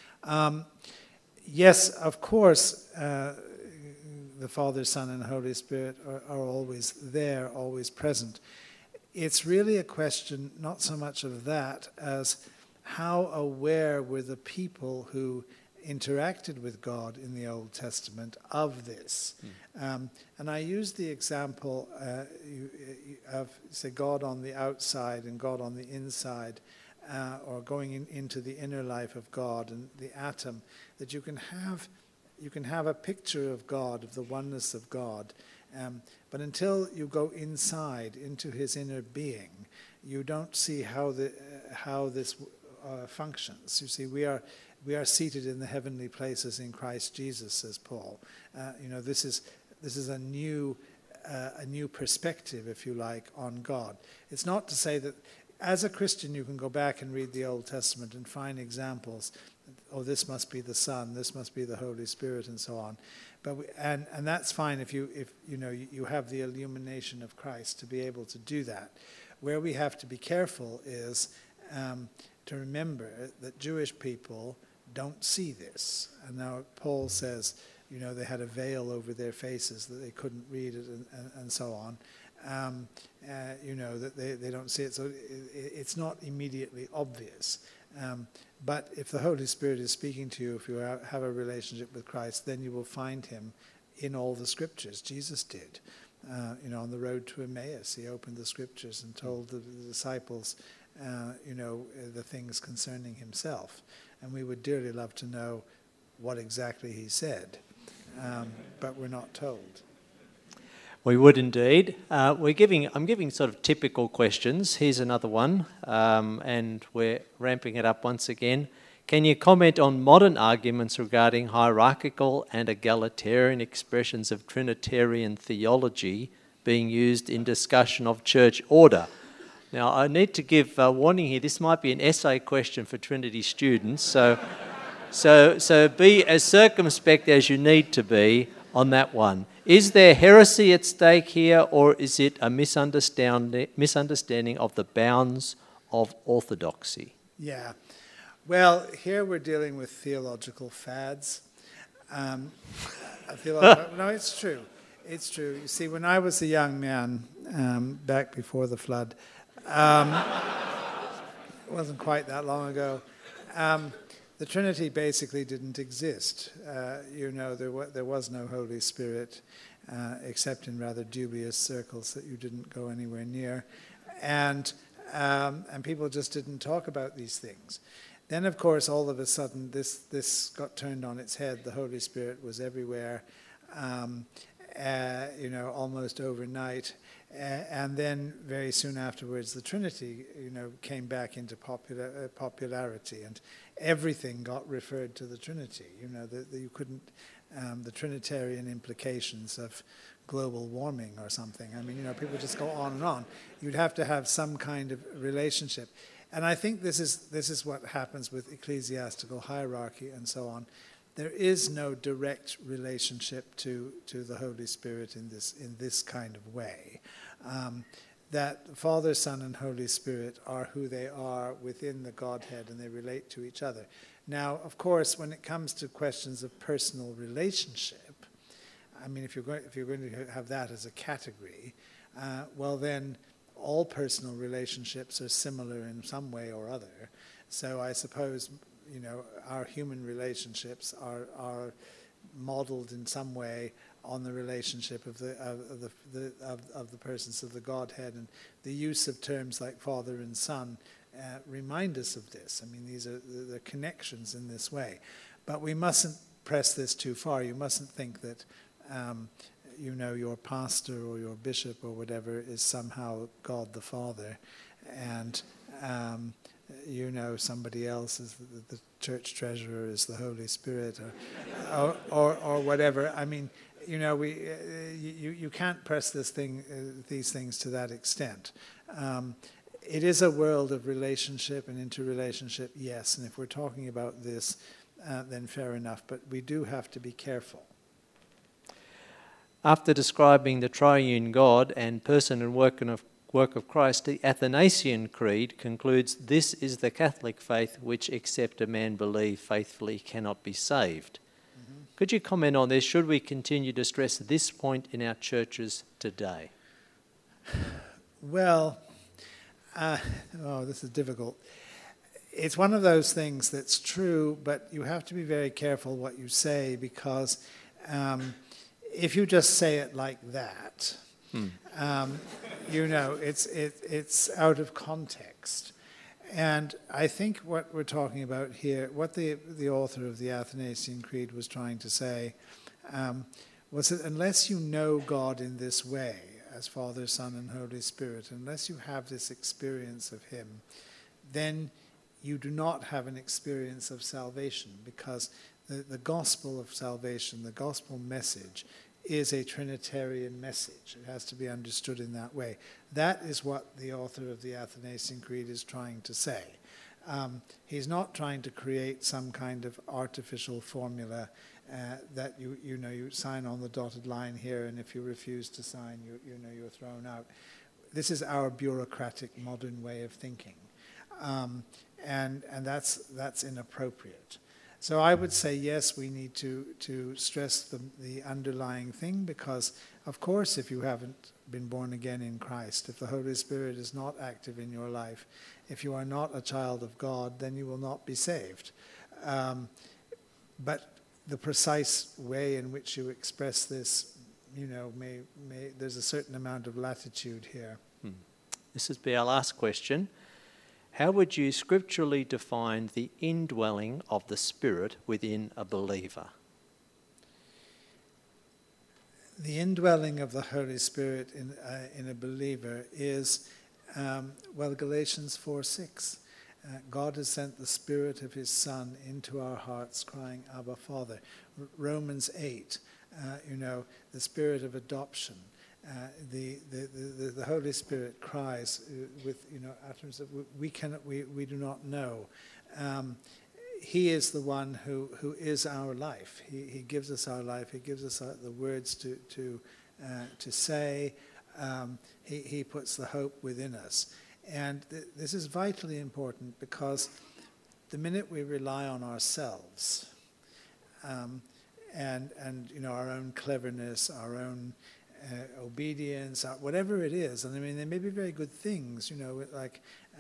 Yes, of course, the Father, Son, and Holy Spirit are always there, always present. It's really a question not so much of that as how aware were the people who interacted with God in the Old Testament of this. And I use the example of, say, God on the outside and God on the inside, or going into the inner life of God and the atom, that you can have a picture of God, of the oneness of God. But until you go inside into his inner being, you don't see how this functions. You see, we are seated in the heavenly places in Christ Jesus, says Paul. This is a new perspective, if you like, on God. It's not to say that as a Christian you can go back and read the Old Testament and find examples. Oh, this must be the Son, this must be the Holy Spirit, and so on. But and that's fine if you have the illumination of Christ to be able to do that. Where we have to be careful is to remember that Jewish people don't see this. And now Paul says, they had a veil over their faces that they couldn't read it, and so on. That they don't see it, so it's not immediately obvious. But if the Holy Spirit is speaking to you, if you have a relationship with Christ, then you will find him in all the Scriptures. Jesus did. On the road to Emmaus, he opened the Scriptures and told the disciples, the things concerning himself. And we would dearly love to know what exactly he said, but we're not told. We would indeed. I'm giving sort of typical questions. Here's another one, and we're ramping it up once again. Can you comment on modern arguments regarding hierarchical and egalitarian expressions of Trinitarian theology being used in discussion of church order? Now, I need to give a warning here. This might be an essay question for Trinity students, so be as circumspect as you need to be on that one. Is there heresy at stake here, or is it a misunderstanding of the bounds of orthodoxy? Yeah. Well, here we're dealing with theological fads. No, it's true. It's true. You see, when I was a young man, back before the flood, it wasn't quite that long ago, the Trinity basically didn't exist. There was no Holy Spirit, except in rather dubious circles that you didn't go anywhere near. And people just didn't talk about these things. Then, of course, all of a sudden, this got turned on its head. The Holy Spirit was everywhere, almost overnight. And then, very soon afterwards, the Trinity, came back into popularity, and everything got referred to the Trinity. You couldn't, the Trinitarian implications of global warming or something. I mean, people just go on and on. You'd have to have some kind of relationship. And I think this is what happens with ecclesiastical hierarchy and so on. There is no direct relationship to the Holy Spirit in this kind of way. That Father, Son, and Holy Spirit are who they are within the Godhead, and they relate to each other. Now, of course, when it comes to questions of personal relationship, I mean, if you're going to have that as a category, well then, all personal relationships are similar in some way or other. So I suppose, our human relationships are modeled in some way on the relationship of the persons of the Godhead, and the use of terms like Father and Son remind us of this. I mean, these are the connections in this way. But we mustn't press this too far. You mustn't think that your pastor or your bishop or whatever is somehow God the Father, and somebody else is the church treasurer is the Holy Spirit, or whatever. I mean, you can't press these things to that extent. It is a world of relationship and interrelationship, yes, and if we're talking about this, then fair enough. But we do have to be careful. After describing the triune God and person and work of Christ, the Athanasian Creed concludes, "This is the Catholic faith which, except a man believe faithfully, cannot be saved." Mm-hmm. Could you comment on this? Should we continue to stress this point in our churches today? Well, this is difficult. It's one of those things that's true, but you have to be very careful what you say, because if you just say it like that, it's out of context. And I think what we're talking about here, what the author of the Athanasian Creed was trying to say, was that unless you know God in this way, as Father, Son, and Holy Spirit, unless you have this experience of Him, then you do not have an experience of salvation, because the gospel of salvation, the gospel message, is a Trinitarian message. It has to be understood in that way. That is what the author of the Athanasian Creed is trying to say. He's not trying to create some kind of artificial formula that you sign on the dotted line here, and if you refuse to sign, you're thrown out. This is our bureaucratic modern way of thinking, and that's inappropriate. So I would say, yes, we need to stress the underlying thing, because, of course, if you haven't been born again in Christ, if the Holy Spirit is not active in your life, if you are not a child of God, then you will not be saved. But the precise way in which you express this, there's a certain amount of latitude here. This will be our last question. How would you scripturally define the indwelling of the Spirit within a believer? the indwelling of the Holy Spirit in a believer is, Galatians 4:6. God has sent the Spirit of His Son into our hearts, crying, Abba, Father. Romans 8, the Spirit of adoption. The Holy Spirit cries with utterance that we do not know. He is the one who is our life. He gives us our life. He gives us the words to say. He puts the hope within us. And this is vitally important, because the minute we rely on ourselves and our own cleverness, our own obedience, whatever it is, and I mean, there may be very good things, like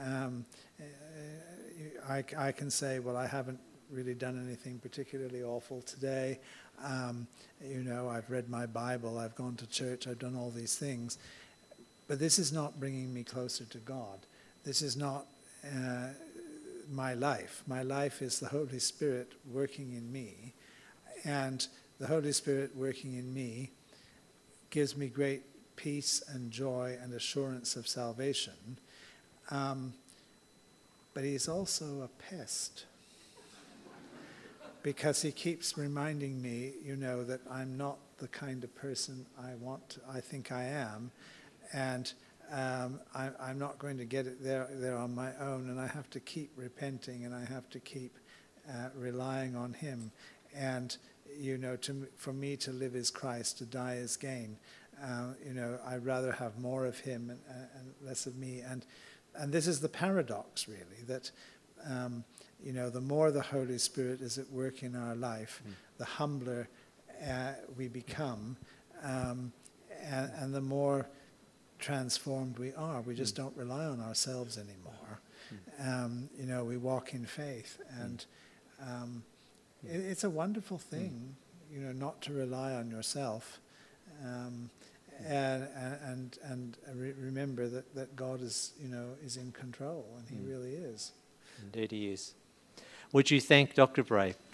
I can say, well, I haven't really done anything particularly awful today. I've read my Bible, I've gone to church, I've done all these things. But this is not bringing me closer to God. This is not my life. My life is the Holy Spirit working in me. And the Holy Spirit working in me gives me great peace and joy and assurance of salvation. But He's also a pest. Because He keeps reminding me, that I'm not the kind of person I think I am. And I'm not going to get it there on my own, and I have to keep repenting, and I have to keep relying on Him. And for me to live is Christ, to die is gain. I'd rather have more of Him and less of me. And this is the paradox, really, that the more the Holy Spirit is at work in our life, the humbler we become, and the more transformed we are. We just don't rely on ourselves anymore. We walk in faith, and it's a wonderful thing, not to rely on yourself, and remember that God is in control, and He really is. Indeed He is. Would you thank Dr. Bray?